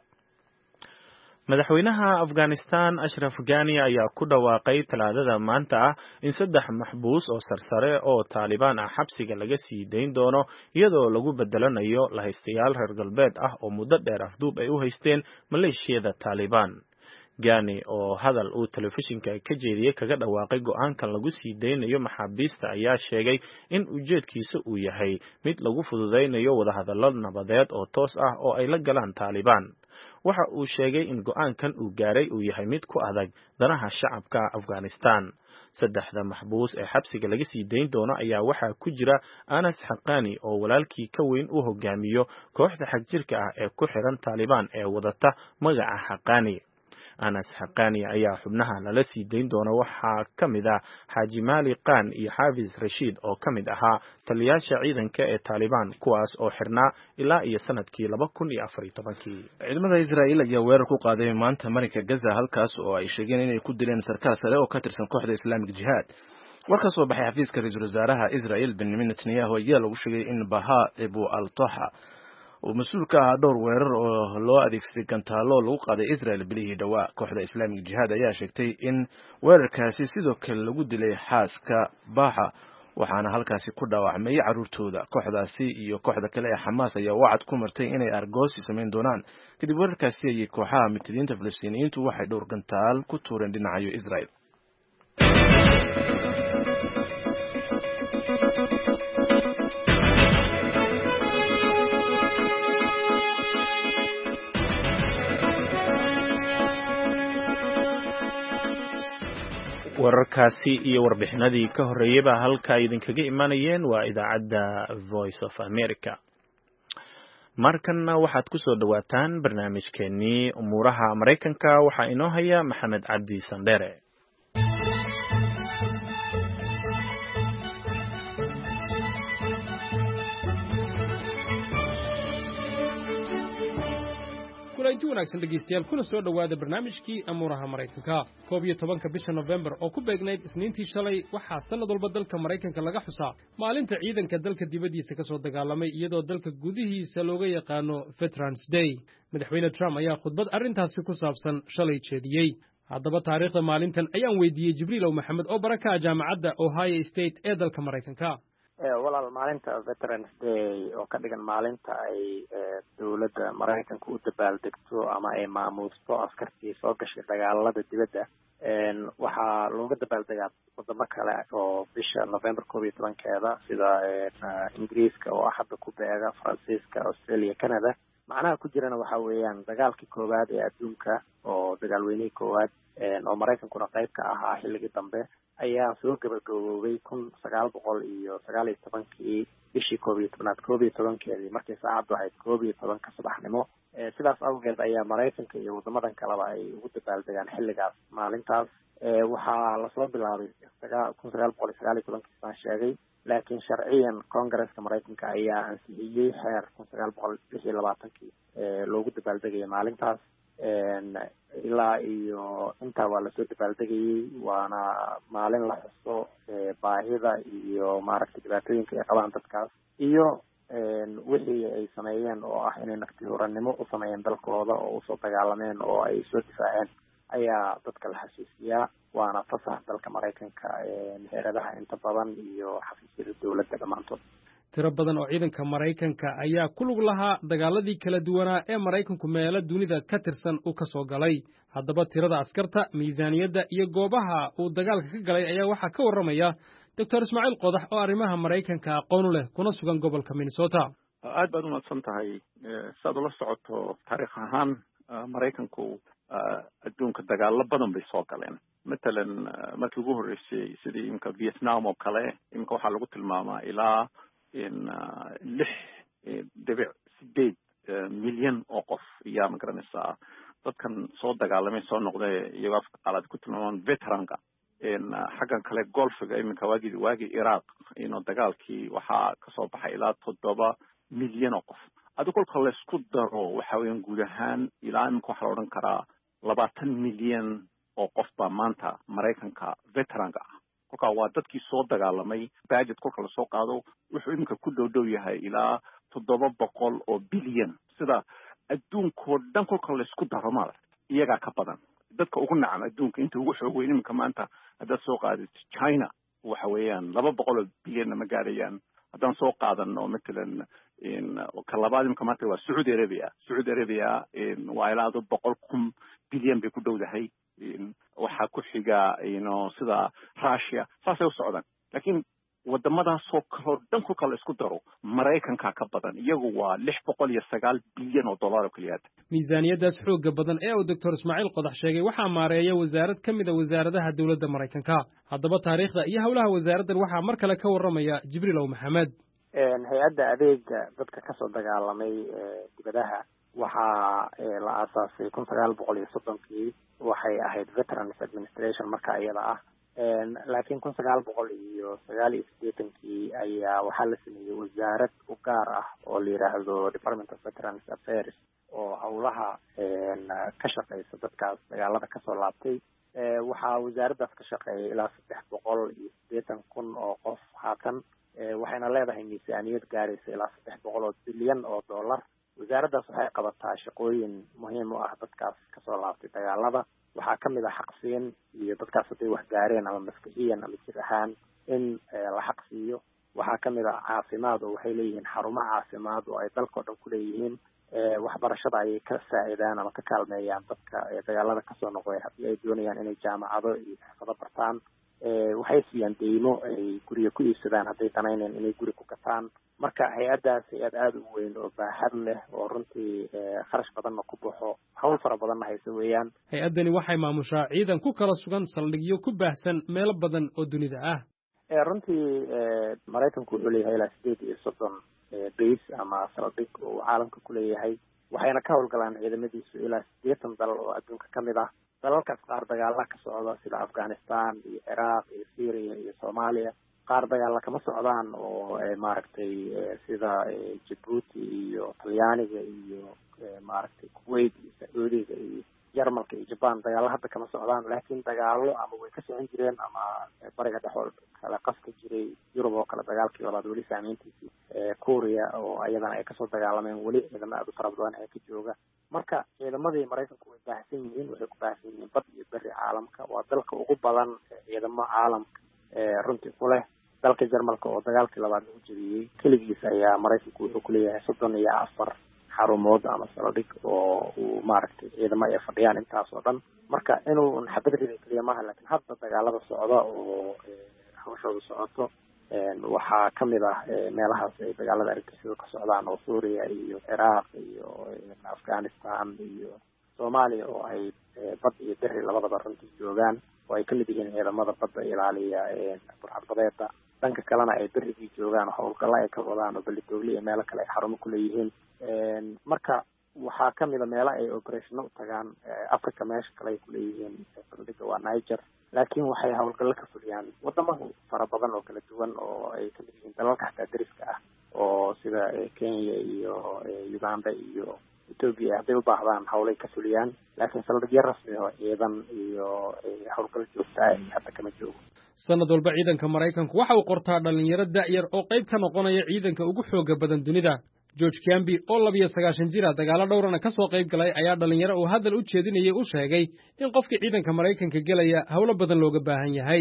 madaxweynaha Afghanistan Ashraf Ghani ayaa ku dhawaaqay talaadada maanta ah in 3 maxbuus oo sarsare oo Taliban ah xabsiga laga sii dayn doono iyadoo lagu bedelanayo lahaystayaal reer galbeed ah oo muddo dheer afduub ay u haysteen maleeshiyada Taliban. Ghani oo hadal uu telefishinka ka jeediyay kaga dhawaaqay go'aankan lagu sii daynayo maxaabiista ayaa sheegay in ujeedkiisu uu yahay mid lagu fududeynayo wadahadallo nabadeed oo toos ah oo ay la galaan Taliban. waxa uu sheegay in go'aankan uu gaaray uu yahay mid ku adag danaha shacabka Afghanistan. 3 maxbuus ee xabsiga laga sii dayn doono ayaa waxaa ku jira Anas Haqqani oo walaalkii ka weyn u hogaamiyo kooxda xagjirka ah ee ku xiran Taliban ee wadata magaca Haqqani. Anas Haqqani ayaa xubnaha lala sii dayn doona waxaa ka mid ah Haji Mali Khan iyo Hafiz Rashid oo ka mid ahaa taliyaasha ciidanka ee Taliban kuwaas oo xirnaa ilaa iyo sanadkii 2014. ciidamada Israa'iil ayaa weerar ku qaaday maanta marinka Gaza halkaas oo ay sheegeen inay ku dileen sarkaal sare oo ka tirsan kooxda Islaamic Jihad. warkaas oo baxay xafiiska ra'iisul wasaaraha Israa'iil Benjamin Netanyahu ayaa lagu sheegay in Baha Abu al-Taha oo mas'uul ka ah dhowr weerar oo loo adeegsaday gantaalo lagu qaaday Israel bilihii dhawaa. kooxda Islaamic Jihad ayaa sheegtay in weerarkaasi sidoo kale lagu dilay xaaska Baha waxaana halkaasi ku dhaawacmay caruurtooda. kooxdaasi iyo kooxda kale ee Xamaas ayaa wacad ku martay inay argoosi sameyn doonaan kadib weerarkaasi ayay kooxaha mitidiinta Falastiiniyiintu waxay dhowr gantaal ku tuureen dhinaca Israel. wararkaasi iyo warbixinadii ka horreeyayba halka idinkaga imanayeen waa idaacadda Voice of America. markanna waxaad ku soo dhawaataan barnaamijkeennii umuuraha Maraykanka waxaa inoo haya Maxamed Cabdi Sandere. kulanti wanaagsan dhegeystayaal kuna soo dhawaada barnaamijkii amuuraha Maraykanka 11 bisha November oo ku beegnayd isniintii shalay waxaa sanad walba dalka Maraykanka laga xusaa maalinta ciidanka dalka dibadiisa ka soo dagaalamay iyadoo dalka gudihiisa looga yaqaano Veterans Day. madaxweyne Trump ayaa khudbad arrintaasi ku saabsan shalay jeediyey. haddaba taariikhda maalintan ayaan weydiiyey Jibriil Maxamed oo baraka jaamacadda Ohio State ee dalka Maraykanka. walaal maalinta Veterans Day oo ka dhigan maalinta ay dawladda Maraykanka u dabaaldegto ama ay maamuusto askartii soo gashay dagaalada dibadda waxaa looga dabaaldegaa wadamo kale oo bisha November 11 sida Ingiriiska oo hadda ku beega, Faransiiska, Australia, Canada macnaha ku jirana waxa weeyaan dagaalkii koowaad ee adduunka oo dagaalweynihii koowaad oo maraykankuna qayb ka ahaa xilligii dambe ayaa soo gabagaboobay 1919 bishii 11 markii saacaddu ahayd 11 subaxnimo. sidaas awgeed ayaa maraykanka iyo wadamadan kaleba ay ugu dabaaldegaan xilligaas maalintaas. waxaa lasoo bilaabay 1919 saan sheegay, laakiin sharciyan Congaresska Maraykanka ayaa ansixiyey xeer 1926 loogu dabaaldegayay maalintaas. ilaa iyo intaa waa lasoo dabaaldegayay, waana maalin la xuso baahida iyo maaragtay dhibaatooyinka ay qabaan dadkaas iyo wixii ay sameeyeen oo ah inay naftihuranimo u sameeyeen dalkooda oo usoo dagaalameen oo ay soo difaaceen ayaa dadka la xasuusiyaa. waana fasax dalka Maraykanka heeradaha inta badan iyo xafiisyada dowladda dhammaantood. tiro badan oo ciidanka Maraykanka ayaa ku lug lahaa dagaaladii kala duwanaa ee Maraykanku meelo dunida ka tirsan uu ka soo galay. haddaba tirada askarta, miisaaniyadda iyo goobaha uu dagaalka ka galay ayaa waxaa ka warramaya Dr. Ismaaciil Qodax oo arrimaha Maraykanka aqoon u leh kuna sugan gobolka Minnesota. aad baad u mahadsan tahay. saad ula socoto taariikh ahaan Maraykanku adduunka dagaalo badan bay soo galeen. matalan markii ugu horreysay sidii imka Vietnam oo kale, imka waxaa lagu tilmaamaa ilaa 6.8 milyan oo qof ayaa magaranaysaa dadkan soo dagaalamay soo noqday iyagoo afka qalaad ku tilmaamaan veteranka. xaggan kale golfiga iminka waagii Iraq dagaalkii waxaa kasoo baxay ilaa 7 milyan oo qof. adiga kolka laysku daro waxa weeyaan guud ahaan ilaa iminka waxaa la odhan karaa 20 milyan oo qof baa maanta Maraykanka veteranka ah. kolka waa dadkii soo dagaalamay. budget kolka lasoo qaado wuxuu iminka ku dhow yahay ilaa 700 oo bilyan. sida adduunkoo dhan kolka laysku daro maaragtay iyagaa ka badan. dadka ugu nacam adduunka inta ugu xoog weyn iminka maanta haddaad soo qaadid China waxa weeyaan 200 oo bilyan ma gaarayaan. haddaan soo qaadano matalan ka labaad iminka maanta waa Saudi Arabia waa ilaa 100 bilyan bay ku dhowdahay. waxaa ku xiga sida Russia. saasay u socdaan. laakiin wadamadaasoo kaloo dhan kolka la isku daro Maraykanka ka badan. iyagu waa 609 bilyan oo dollar oo keliya. miisaaniyadaas xoogga badan ee uu Dr. Ismaaciil Qodax sheegay waxaa maareeya wasaarad ka mid ah wasaaradaha dowladda Maraykanka. haddaba taariikhda iyo howlaha wasaaraddan waxaa mar kale ka warramaya Jibriil Maxamed. hay-adda adeega dadka kasoo dagaalamay dibadaha waxaa la aasaasay 1930 waxay ahayd Veterans Administration marka iyada ah. laakiin 1989 ayaa waxaa la sameeyey wasaarad u gaar ah oo la yiraahdo Department of Veterans Affairs oo howlaha ka shaqeysa dadkaas dagaalada kasoo laabtay. waxaa wasaaraddaas ka shaqeeyay ilaa 380,000 oo qof haatan. waxayna leedahay miisaaniyad gaaraysa ilaa 300 bilyan oo dollar. wasaaraddaas waxay qabataa shaqooyin muhiim u ah dadkaas kasoo laabtay dagaalada. waxaa ka mid ah xaqsiin iyo dadkaas hadday wax gaareen ama maskixiyan ama jir ahaan in la xaqsiiyo. waxaa ka mid ah caafimaad oo waxay leeyihiin xarumo caafimaad oo ay dalkao dhan ku leeyihiin. waxbarashada ayay ka saacidaan ama ka kaalmeeyaan dadka dagaalada kasoo noqday haddii ay doonayaan inay jaamacado iyo xirfado bartaan. waxay siiyaan deymo ay guriga ku iibsadaan hadday danayneen inay guri ku gataan. marka hay-addaas hay-ad aada u weyn oo baaxad leh oo runtii kharash badanna ku baxo hawl fara badanna haysa weeyaan. hay-addani waxay maamushaa ciidan ku kala sugan saldhigyo ku baahsan meelo badan oo dunida ah. runtii Maraykanku wuxuu leeyahay ilaa 38 base ama saldhig oo caalamka ku leeyahay. waxayna ka howlgalaan ciidamadiisu ilaa 80 dal oo adduunka ka mid ah. dalalkaas qaar dagaala ka socda sida Afghanistan iyo Iraq iyo Syria iyo Soomaaliya. qaar dagaala kama socdaan oo maaragtay sida Djibouti iyo Talyaaniga iyo maaragtay Kuwait iyo Saudiga iyo Jarmalka iyo Japan dagaala hadda kama socdaan. laakiin dagaalo ama way ka socon jireen ama bariga dhexool kala qaska jiray. Yurub oo kale dagaalkii labaad weli saameyntiisii. Korea oo ayadana ay kasoo dagaalameen weli ciidamo aad u fara badan ee ka jooga. marka ciidamadii Maraykanku way baahsan yihiin. waxay ku baahsan yihiin bad iyo beri caalamka. waa dalka ugu badan ciidamo caalamka runtii ku leh. dalka Jarmalka oo dagaalkii labaad lagu jabiyey keligiis ayaa Maraykanku wuxuu ku leeyahay 34 xarumood ama saldhig oo uu maaragtay ciidamo ay fadhiyaan intaas oo dhan. marka inuu xabad ridin kaliya maaha, laakiin hadda dagaalada socda oo hawshooda socoto waxaa kamid ah meelahaas ay dagaalada argagixisada ka socdaan oo suuriya iyo ciraaq iyo afghanistan iyo soomaaliya oo ay bad iyo beri labadaba runtii joogaan oo ay kamid yihiin ciidamada badda ilaaliya burcadbadeeda dhanka kalena ay berigii joogaan howlgalla ay ka wadaan oo balidoogle iyo meelo kale ay xarumo kuleeyihiin marka waxaa kamida meelo ay operationo u tagaan africa meesha kale ay kuleeyihiin saldhiga waa niger laakiin waxay howlgallo ka fuliyaan wadamo fara badan oo kala duwan oo ay kamid yihiin dalalka xataa deriska ah oo sida kenya iyo uganda iyo ethiopia hadday u baahdaan hawlay ka fuliyaan laakiin saldhigyo rasmi oo ciidan iyo howlgal joogtaa ay hadda kama joogo sanad walba ciidanka maraykanku waxa uu qortaa dhalinyaro da'yar oo qayb ka noqonaya ciidanka ugu xooga badan dunida george camby oo 29 jira dagaalo dhowrana ka soo qayb galay ayaa dhalinyaro uu hadal u jeedinayay u sheegay in qofkii ciidanka maraykanka gelaya hawlo badan looga baahan yahay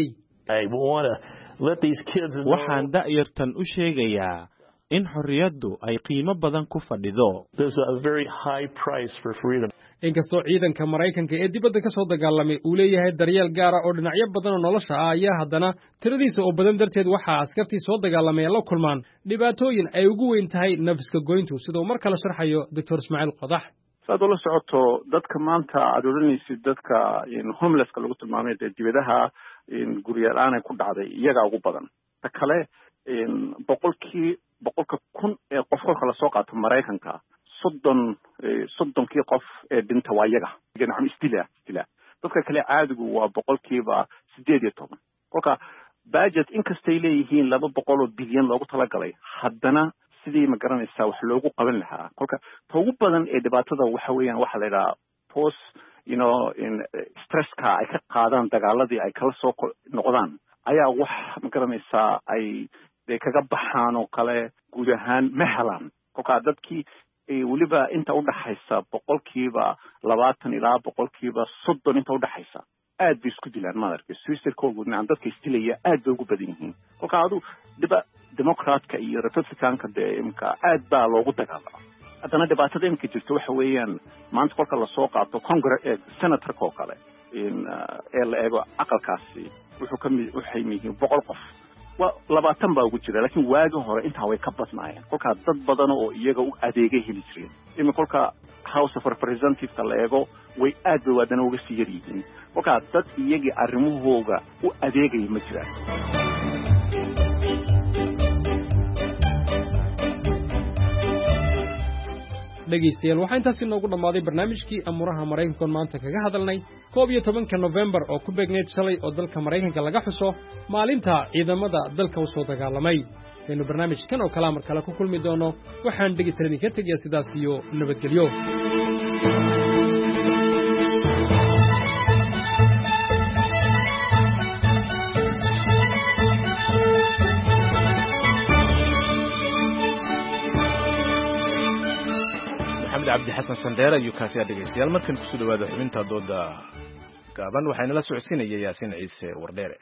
waxaan da'yartan u sheegayaa in xorriyaddu ay qiimo badan ku fadhido inkastoo ciidanka maraykanka ee dibadda ka soo dagaalamay uu leeyahay daryeel gaara oo dhinacyo badan oo nolosha ah ayaa haddana tiradiisa oo badan darteed waxaa askartii soo dagaalamay la kulmaan dhibaatooyin ay ugu weyn tahay nafiska goyntu sida uu mar kale sharxayo doctor ismaaciil qodax saad ula socoto dadka maanta aad odhanaysid dadka homelesska lagu tilmaamay dee dibadaha guryaal-aan ay ku dhacday iyagaa ugu badan ta kale boqolka kun ee qof kolka lasoo qaato maraykanka soddonkii qof ee dhinta waa iyaga nacam istila dadka kale caadigu waa 18%. kolka budget inkastay leeyihiin 200 bilyan loogu talagalay haddana sidii ma garanaysaa wax loogu qaban lahaa kolka ta ugu badan ee dhibaatada waxa weeyaan waxa la yidhaha post stresska ay ka qaadaan dagaaladii ay kala soo noqdaan ayaa wax ma garanaysaa ay dee kaga baxaan oo kale guud ahaan ma helaan kolka dadkii weliba inta udhaxaysa 20% ilaa 30% inta udhaxaysa aad bay isku dilaan madarka suicidekooda dadka isdilaya aad bay ugu badan yihiin kolka adu democratka iyo republicanka dee imka aad baa loogu dagaalama haddana dhibaatada imika jirto waxa weeyaan maanta kolka lasoo qaato senatorka oo kale ee la eego aqalkaasi waxay yihiin 100 qof 20 baa ugu jira laakiin waagi hore intaa way ka badnaayeen kolkaa dad badan oo iyaga u adeegay heli jireen imika kolka house of representative la eego way aad bay waadana uga sii yar yihiin kolkaa dad iyagii arrimahooga u adeegaya ma jiraan dhegaystayaal waxaa intaasi noogu dhammaaday barnaamijkii amuuraha maraykankoon maanta kaga hadalnay 11 November oo ku beegneyd shalay oo dalka maraykanka laga xuso maalinta ciidamada dalka u soo dagaalamay aynu barnaamijkan oo kala mar kale ku kulmi doono waxaan dhegaystayaal idinka tegayaa sidaas iyo nabadgelyo cabdi xasan sandheere ayuu kaasi dhegaystayaal markan kusoo dhawaada xubinta dooda gaaban waxayna la socodsiinaya yaasiin ciise wardheere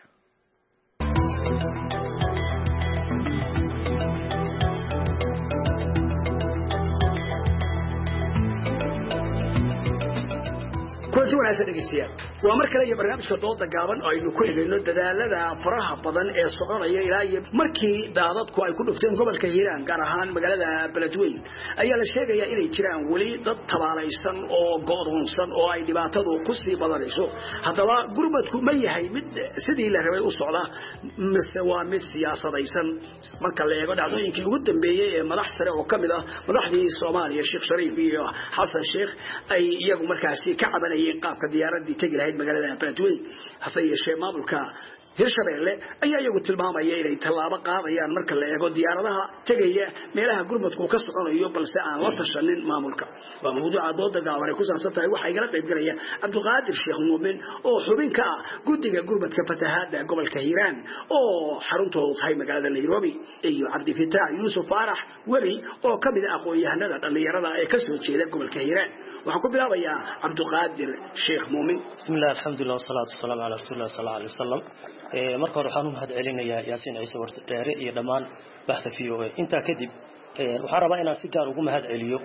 kulanti wanaagsan dhegeystayaal waa mar kale iyo barnaamijka dooda gaaban oo aynu ku eegayno dadaalada faraha badan ee soconaya ilaa iyo markii daadadku ay ku dhufteen gobolka hiiraan gaar ahaan magaalada beledweyne ayaa la sheegayaa inay jiraan weli dad tabaalaysan oo go'doonsan oo ay dhibaatadu ku sii badanayso haddaba gurmadku ma yahay mid sidii la rabay u socda mise waa mid siyaasadaysan marka la eego dhacdooyinkii ugu dambeeyey ee madax sare oo ka mid ah madaxdii Soomaaliya Sheekh Shariif iyo Xasan Sheekh ay iyagu markaasi ka cabanayeen qaabka diyaaradii tagi lahayd magaalada beledweyne hase yeeshee maamulka hirshabeelle ayaa iyagu tilmaamaya inay tallaabo qaadayaan marka la eego diyaaradaha tegaya meelaha gurmadku ka soconayo balse aan la tashanin maamulka waa mawduuca dooda gaaban ee ku saabsan tahay waxaa igala qayb galaya cabdiqaadir sheekh muumin oo xubin ka ah guddiga gurmadka fatahaadda gobolka hiiraan oo xaruntoodu tahay magaalada nairobi iyo cabdifitaax yuusuf faarax weli oo ka mid ah aqoon-yahanada dhallinyarada ee ka soo jeeda gobolka hiiraan waxaan ku bilaabayaa cabdiqaadir sheekh muumin bismillah alxamdulilah wasalaatu wasalaamu calaa rasuulillah sal alla alay wasalam marka hore waxaan u mahad celinayaa yaasiin ciise wardheere iyo dhammaan baxda v o a intaa kadib waxaan rabaa inaan si gaar ugu mahad celiyo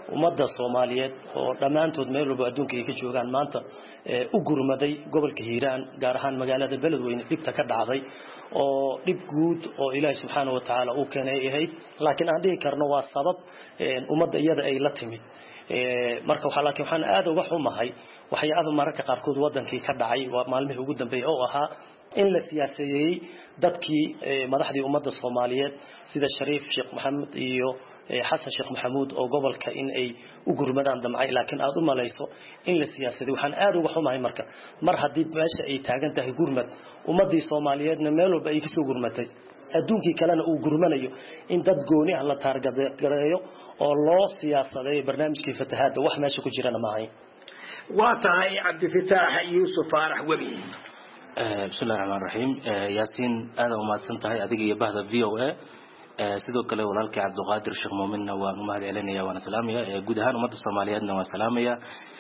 ummadda Soomaaliyeed oo dhammaantood meel walba adduunka ay ka joogaan maanta u gurmaday gobolka Hiiraan gaar ahaan magaalada Beledweyne dhibta ka dhacday oo dhib guud oo Ilaahay subxaanahu wa ta'ala uu keenay ahayd laakiin aan dhihi karno waa sabab ummadda iyada ay la timid marka waxaan aad uga xumahay waxyaabo mararka qaarkood wadankii ka dhacay maalmihii ugu dambeeyay oo ahaa in la siyaasadeeyay dadkii madaxdii ummadda Soomaaliyeed sida Shariif Sheekh Maxamed iyo Xasan Sheekh Maxamuud oo gobolka in ay u gurmadaan damcay laakiin aad u malayso in la siyaasadeeyo waxaan aad uga xumahay mar haddii meesha ay taagan tahay gurmad ummadii Soomaaliyeedna meel walba ay ka soo gurmatay adduunkii kalena uu gurmanayo in dad gooni ah la taargareeyo oo loo siyaasadeeyo barnaamijkii fatahaadda wax meesha ku jirana ma ahayn waa tahay Cabdifataax Yuusuf Faarax Webi bismillaahir rahmaanir rahiim yaasiin aad u mahadsantahay adiga iyo bahda VOA sidoo kale walaalkay Cabdiqaadir Sheekh Muuminna waan u mahadcelinayaa waan salaamayaa guud ahaan ummadda Soomaaliyeedna waan salaamayaa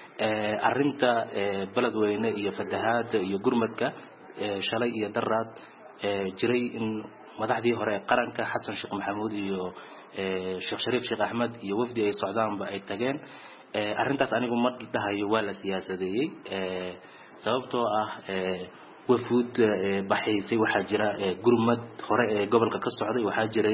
arinta Beledweyne iyo fatahaadda iyo gurmadka shalay iyo daraad jiray in madaxdii hore qaranka Xasan Sheekh Maxamuud iyo Sheekh Shariif Sheekh Axmed iyo wafdi ay socdaanba ay tageen arintaas anigu ma dhahayo waa la siyaasadeeyay sababtoo ah wafuud baxaysay waxa jira gurmad hore ee gobolka ka socday waxa jira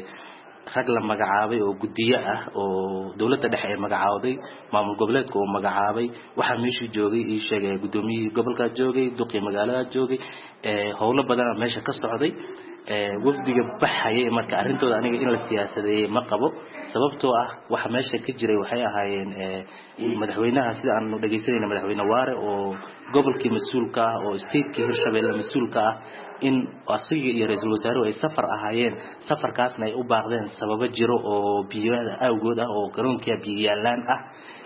rag la magacaabay oo gudiye ah oo dawladda dhexe ay magacaawday maamul goboleedka oo magacaabay waxa meeshii joogay ii sheegay gudoomiyihii gobolka joogay duqii magaalada joogay howlo badan meesha ka socday wafdiga baxayay marka arintooda aniga in la siyaasadeeyay ma qabo sababtoo ah waxa meesha ka jiray waxay ahaayeen madaxweynaha sida aan dhageysanayna madaxweyne Waare oo gobolkii mas'uulka ah oo state-kii Hirshabelle mas'uulka ah in asiga iyo ra'iisul wasaaruhu ay safar ahaayeen safarkaasna ay u baaqdeen sababo jiro oo biyada awgood ah oo garoonka biyaalaan ah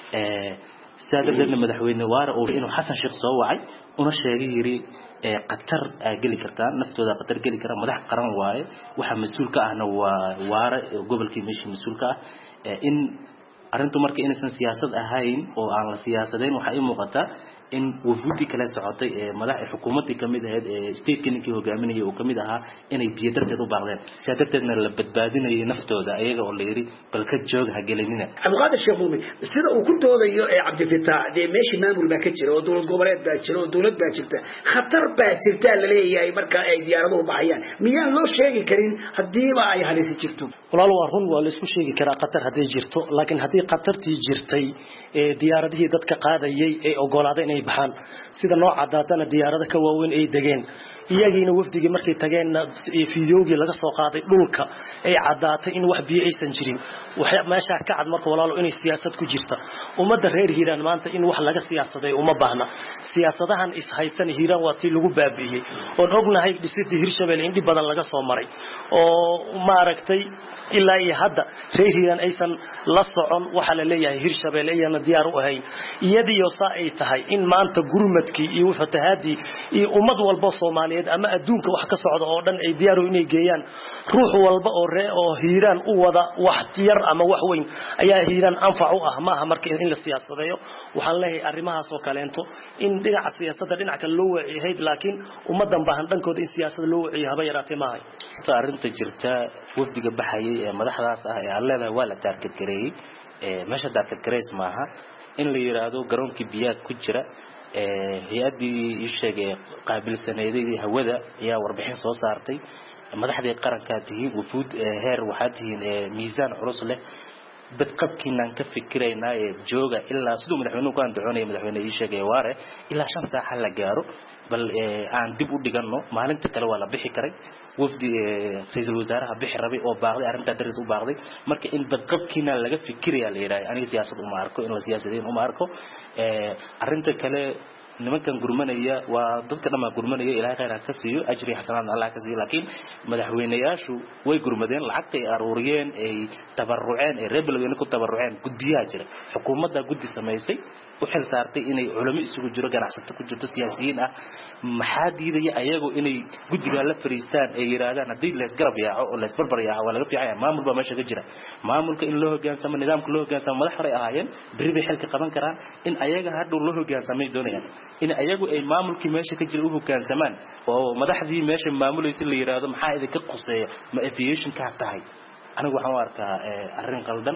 saadadna madaxweyne Waare oo inuu Xasan Sheekh soo wacay una sheegay yiri qatar gali kartaa naftooda qatar gali kara madax qaran waaye waxa mas'uulka ahna waa Waare gobolkii meeshii mas'uulka ah in arintu marka inaysan siyaasad ahayn oo aan la siyaasadeyn waxa ay muuqataa in wafdi kala socotay madaxda xukuumadda kamid ahayd state-kii hogaaminayay oo kamid ahaa inay biyo darteed u baaqdeen siyaadadna la badbaadinayo naftooda ayaga oo la yiri bal ka joog ha gelinina Cabdiqaadir Sheekh Muumin sida uu ku doodayo Cabdifataax meeshii maamul baa ka jira oo dawlad goboleed baa jira oo dawlad baa jirta khatar baa jirta la leeyahay marka ay diyaaraduhu baxayaan miyaan loo sheegi karin hadiiba ay halis jirto walaal waa run waa la isku sheegi karaa khatar haday jirto laakiin hadii khatartii jirtay diyaaradihii dadka qaadayay ee ogolaadeen inay baxaan sida nooca daatana diyaarada ka waaweyn ay dageen iyagiina wafdigii markay tageen fiidiyoogii laga soo qaaday dhulka ay cadaatay in wax biyo aysan jirin waxa meesha ka cad marka walaalo inay siyaasad ku jirta ummadda reer Hiiraan maanta in wax laga siyaasaday uma baahna siyaasadahan is haystan Hiiraan waa tii lagu baabiyay oo ognahay dhisidii Hirshabelle in dib badan laga soo maray oo maaragtay ilaa iyo hadda reer Hiiraan aysan la socon waxa la leeyahay Hirshabelle ayana diyaar u ahayn iyadii saa ay tahay in maanta gurmadkii iyo fatahaadii iyo ummad walba Soomaaliyeed ama adduunka wax ka socda oo dhan ay diyaar u inay geeyaan ruux walba oo Hiiraan u wada wax yar ama wax weyn ayaa Hiiraan anfac u ah maaha marka in la siyaasadeeyo waxaan leeyahay arrimahaas oo kaleento in dhinaca siyaasadda dhinaca kale loo waciyo laakiin ummadan baahan dhankooda in siyaasadda loo waciyo haba yaraatee maahay arinta jirta wafdiga baxayay ee madaxdaas ah ee allada waa la taarget gareeyay meesha taarget gareys maaha in la yiraahdo garoonkii biyaha ku jira hay'adii sheegay qaabilsaneedii hawada ayaa warbixin soo saartay madaxdii qaranka tihiin wufuud heer waxa tihiin miisaan culus leh badqabkiinaan ka fikiraynaa jooga ilaa sidoo madaxweynuhu ka andacoonay madaxweyne ii sheegay Waare ilaa 5 saac la gaaro bal aan dib u dhigano maalinta kale waa la bixi karay wafdi ra'iisul wasaaraha bixi rabay oo baaqday arinta darid u baaqday marka in badqabkiina laga fikirayaa la yiraahdo aniga siyaasad uma arko in la siyaasadeen uma arko arinta kale nimankan gurmanaya waa dadka dhama gurmanaya ilaahay khayr ha ka siiyo ajri xasanaan Allah ka siiyo laakiin madaxweynayaashu way gurmadeen lacagta ay aruuriyeen ay tabarruceen ay rebellion ku tabarruceen gudiyaha jira xukuumadda gudi sameysay u xil saartay inay culimo isugu jiro ganacsato ku jirto siyaasiyiin ah maxaa diidaya ayagu inay gudiga la fariistaan ay yiraahdaan hadii la isgarab yaaco oo la isbarbar yaaco waa laga fiicay maamul ba meesha ka jira maamulka in loo hogaansamo nidaamka loo hogaansamo madax hore ahaayeen bari bay xilka qaban karaan in ayaga hadhow loo hogaansamay doonayaan in ayagu ay maamulkii meesha ka jira u hogaansamaan oo madaxdii meesha maamulaysa la yiraahdo maxaa idinka quseeyo ma aviation ka tahay anigu waxaan u arkaa arrin qaldan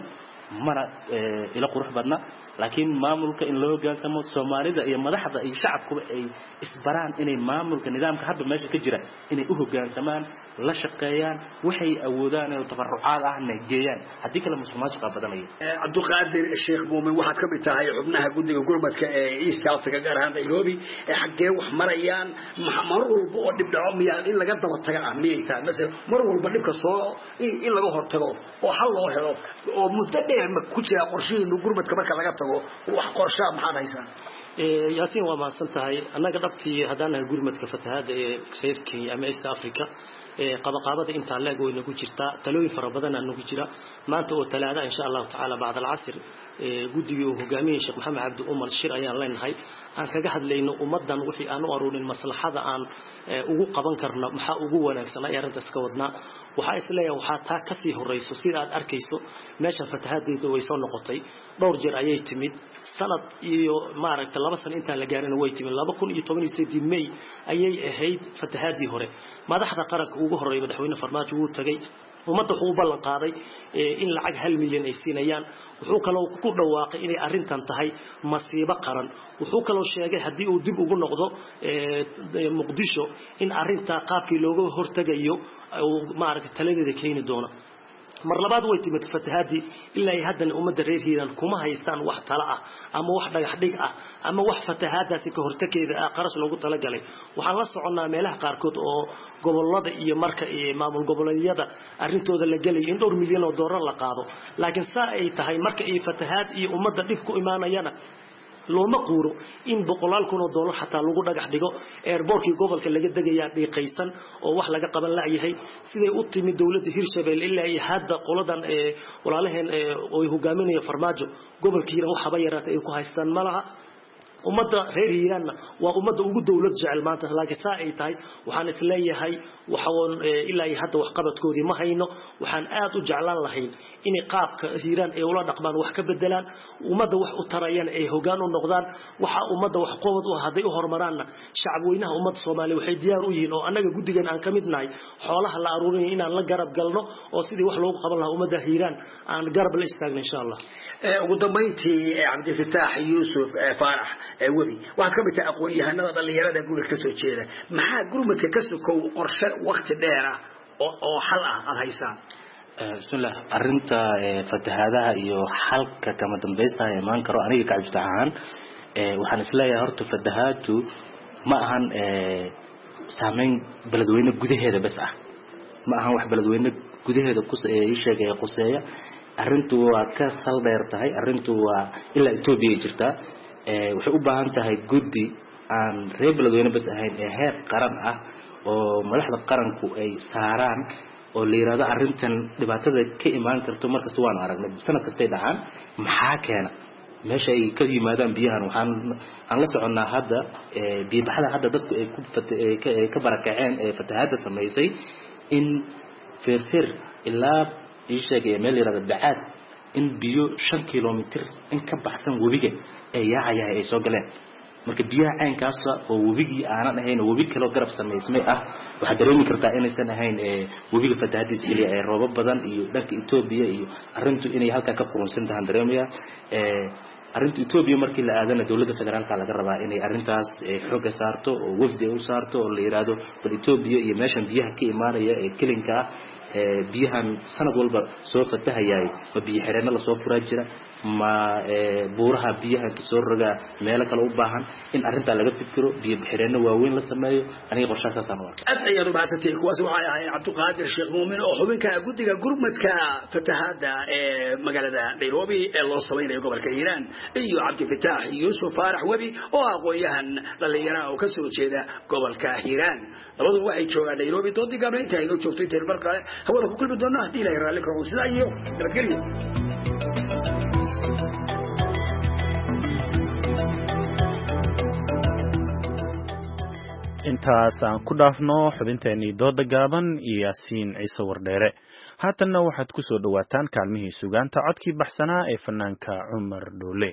mana ila qurux badna laakiin maamulka in loo hogaansamo Soomaalida iyo madaxda iyo shacabkuba ay isbaraan inay maamulka nidaamka hadda meesha ka jira inay u hogaansamaan la shaqeeyaan waxay awoodaan oo tabarucaad ahna geeyaan hadii kale musuqmaasuqa badanaya Cabduqaadir Sheekh Muumin waxaad ka mid tahay xubnaha guddiga gurmadka ee East Africa gaar ahaan Nairobi xaggee wax marayaan mar walba oo dib dhaco miyaa in laga daba taga ahmiyayta mesela mar walba dhibka soo in laga hortago oo hal loo helo oo muddo dheer ma ku jira qorsheyn gurmadka marka laga tago wax qorshaha maxaad haysaa yaasiin waa mahadsantahay annaga dhabtii haddaan gurmadka fatahaada ee reer Kenya ama East Africa qabaqaabada inta leeg way nagu jirtaa talooyin fara badan aan nagu jira maanta oo talaada insha Allah taala bacda al-asr guddiga uu hogaamiyay Sheekh Maxamed Cabdi Umar shir ayaan leenahay aan kaga hadlayno ummadan wixii aan u aruurin maslaxada aan ugu qaban karno maxaa ugu wanaagsan ay arintaas ka wadnaa waxa isleeyahay waxa taa ka sii horeyso sida aad arkayso meesha fatahaadaydu way soo noqotay dhowr jeer ayay timid sanad iyo maaragtay 2 sano inta la gaarin way timid 2018 May ayay ahayd fatahaadii hore madaxda qaranka ugu horeeyay madaxweyne Farmaajo uu tagay ummadda wuxuu ballan qaaday in lacag 1 milyan ay siinayaan wuxuu kaloo ku dhawaaqay inay arintan tahay masiibo qaran wuxuu kaloo sheegay hadii uu dib ugu noqdo Muqdisho in arinta qaabkii looga hortagayo oo maaragtay taladeeda keeni doona mar labaad way timid fatahaadii ilaa haddana ummadda reer Hiiraan kuma haystaan wax tala ah ama wax dhagax dhig ah ama wax fatahaadaasi ka hortageeda qarash loogu tala galay waxaan la soconaa meelaha qaarkood oo gobolada iyo marka maamul goboleedyada arintooda la galay in $2 milyan oo dollar la qaado laakiin saa ay tahay marka ay fatahaad iyo ummadda dhib ku imaanayana looma quuro in $100,000 xataa lagu dhagax dhigo airportkii gobolka laga degaya dhiiqaysan oo wax laga qaban la yahay siday u timid dawladda Hirshabelle ilaa ay hadda qoladan walaalaheen oo hogaaminaya Farmaajo gobolkiina waxba yaraatay ay ku haystaan malaha ummadda reer Hiiraan waa ummadda ugu dawlad jecel maanta laakiin saa ay tahay waxaan isleeyahay waxaan ilaa hadda wax qabadkoodii ma hayno waxaan aad u jeclaan lahayn in qaabka Hiiraan ay ula dhaqmaan wax ka bedelaan ummadda wax u tarayaan ay hogaan u noqdaan waxa ummadda wax qowad u haday u hormaraana shacab weynaha ummadda Soomaaliyeed waxay diyaar u yihiin oo anaga guddigan aan kamid nahay xoolaha la aruurinay inaan la garab galno oo sidii wax loogu qaban lahaa ummadda Hiiraan aan garab la istaagno insha Allah ugu dambeyntii Cabdifataax Yuusuf Faarax webi waxa ka mid ah aqoon-yahanada dhalinyarada gobolka soo jeeda maxaa gurmadka ka sokow qorshe waqti dheer ah oo xal ah aad haysaan bismillah arinta fatahaadaha iyo xalka kama dambaysta ee maan karo aniga ka cabditahan waxaan isleeyahay horta fatahaadu ma ahan saameyn beledweyne gudaheeda bas ah ma ahan wax beledweyne gudaheeda ku sheegay quseeya arintu waa ka sal dheer tahay arintu waa ilaa Itoobiya jirta waxay u baahan tahay guddi aan reer beledweyne bas ahayn ee heer qaran ah oo madaxda qaranku ay saaraan oo la yiraahdo arintan dhibaatada ka imaan karto markasta waan aragnay sanad kasta ay dhacaan maxaa keena meesha ay ka yimaadaan biyahan waxaan aan la soconaa hadda biyaha hadda dadku ay ka barakaceen ee fatahaada sameysay in feer ilaa isheegay meel yiraahdo bacaad in biyo 5 kilomitir in ka baxsan wabiga ay yaacayay ay soo galeen marka biyaha caynkaas oo wabigi aanan ahayn wabi kale garab sameysmay ah waxa dareemi kartaa inaysan ahayn wabiga fatahaadiis kaliya ay roob badan iyo dhanka Itoobiya iyo arintu inay halka ka qurunsan tahay dareemaya arinta Itoobiya markii la aadana dawladda federaalka laga rabaa inay arintaas xoog saarto oo wafdi u saarto oo la yiraahdo bal Itoobiya iyo meeshan biyaha ka imaanaya ee kilinka biyahan sanad walba soo fatahayay ma biyo xireenna la soo furaa jira ma buuraha biyaha ka soo roga meel kale u baahan in arinta laga fikiro biyo xireenna waaweyn la sameeyo aniga qorshahaas aan arkaa aad ayaad u baahsatay kuwaas waxa ay Cabduqaadir Sheekh Muumin oo xubinka guddiga gurmadka fatahaada ee magaalada Nairobi ee loo sameeyay gobolka Hiiraan iyo Cabdifataax Yuusuf Faarax Webi oo aqoon-yahan dhalinyaro oo ka soo jeeda gobolka Hiiraan labadu waxay joogaan Nairobi doodiga inta ay joogtay tirbar kale hawada ku kulmi doonaa hadii la raalli karo sida iyo nabadgelyo intaas aan ku dhaafno xubinteennii dooda gaaban iyo Yaasiin Ciise Wardheere haatanna waxaad ku soo dhawaataan kaalmihii sugaanta codkii baxsanaa ee fanaanka Cumar Dhoole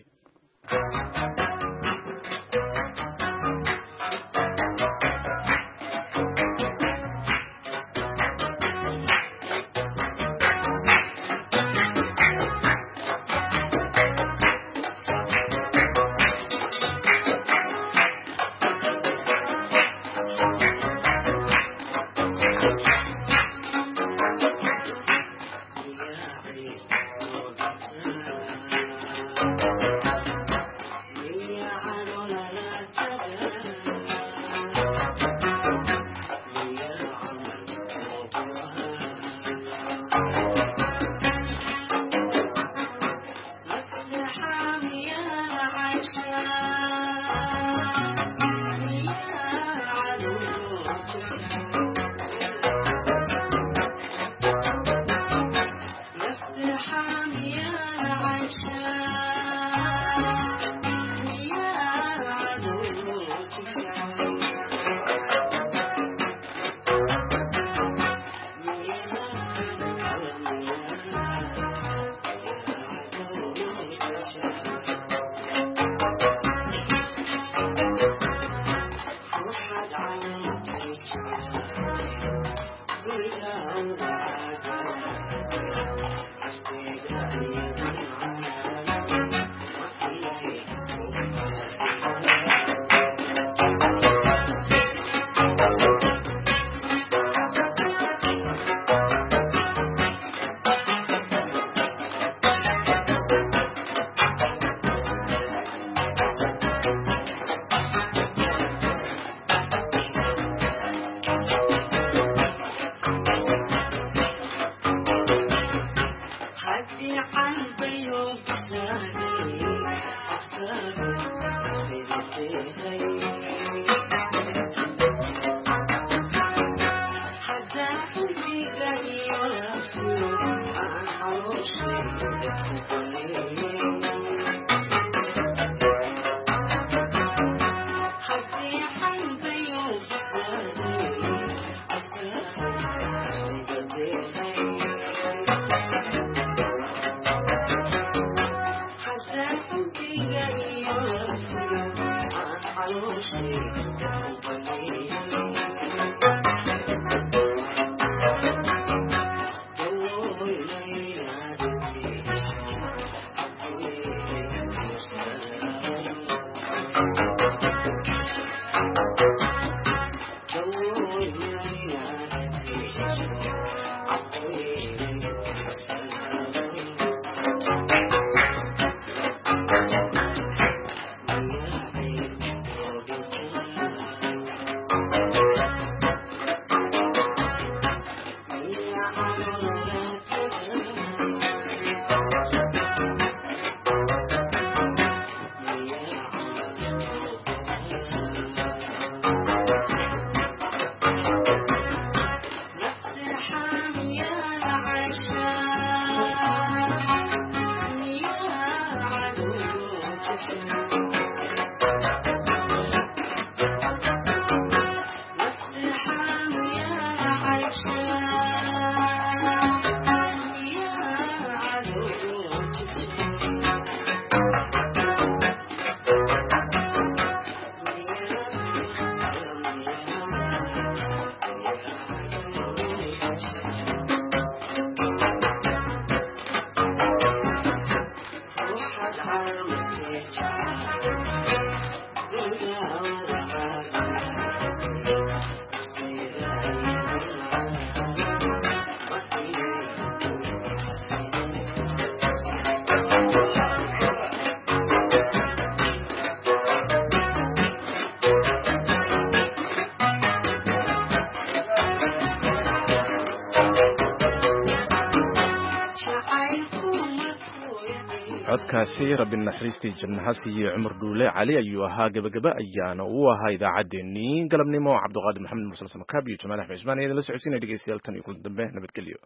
codkaasi rabbi naxariistii jannahaasi iyo cumar dhuule cali ayuu ahaa gabagaba ayaana uu ahaa idaacaddeenii galabnimo cabdiqaadir maxamed mursal samakaab iyo jamaal axmed cismaan idin la socodsiinaya dhegeystayaal tan iyo kulan dambe nabadgelyo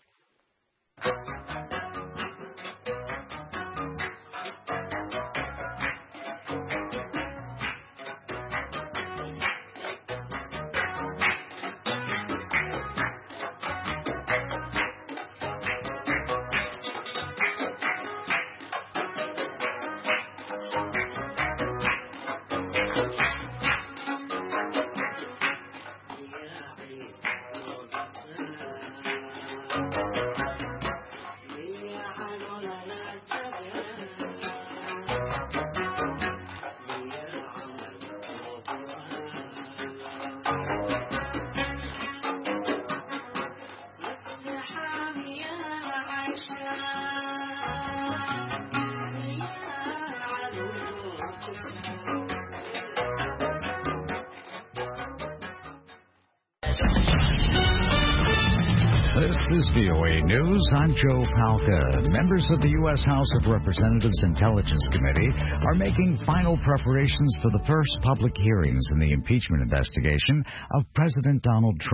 This is VOA News. I'm Joe Palca. Members of the U.S. House of Representatives Intelligence Committee are making final preparations for the first public hearings in the impeachment investigation of President Donald Trump.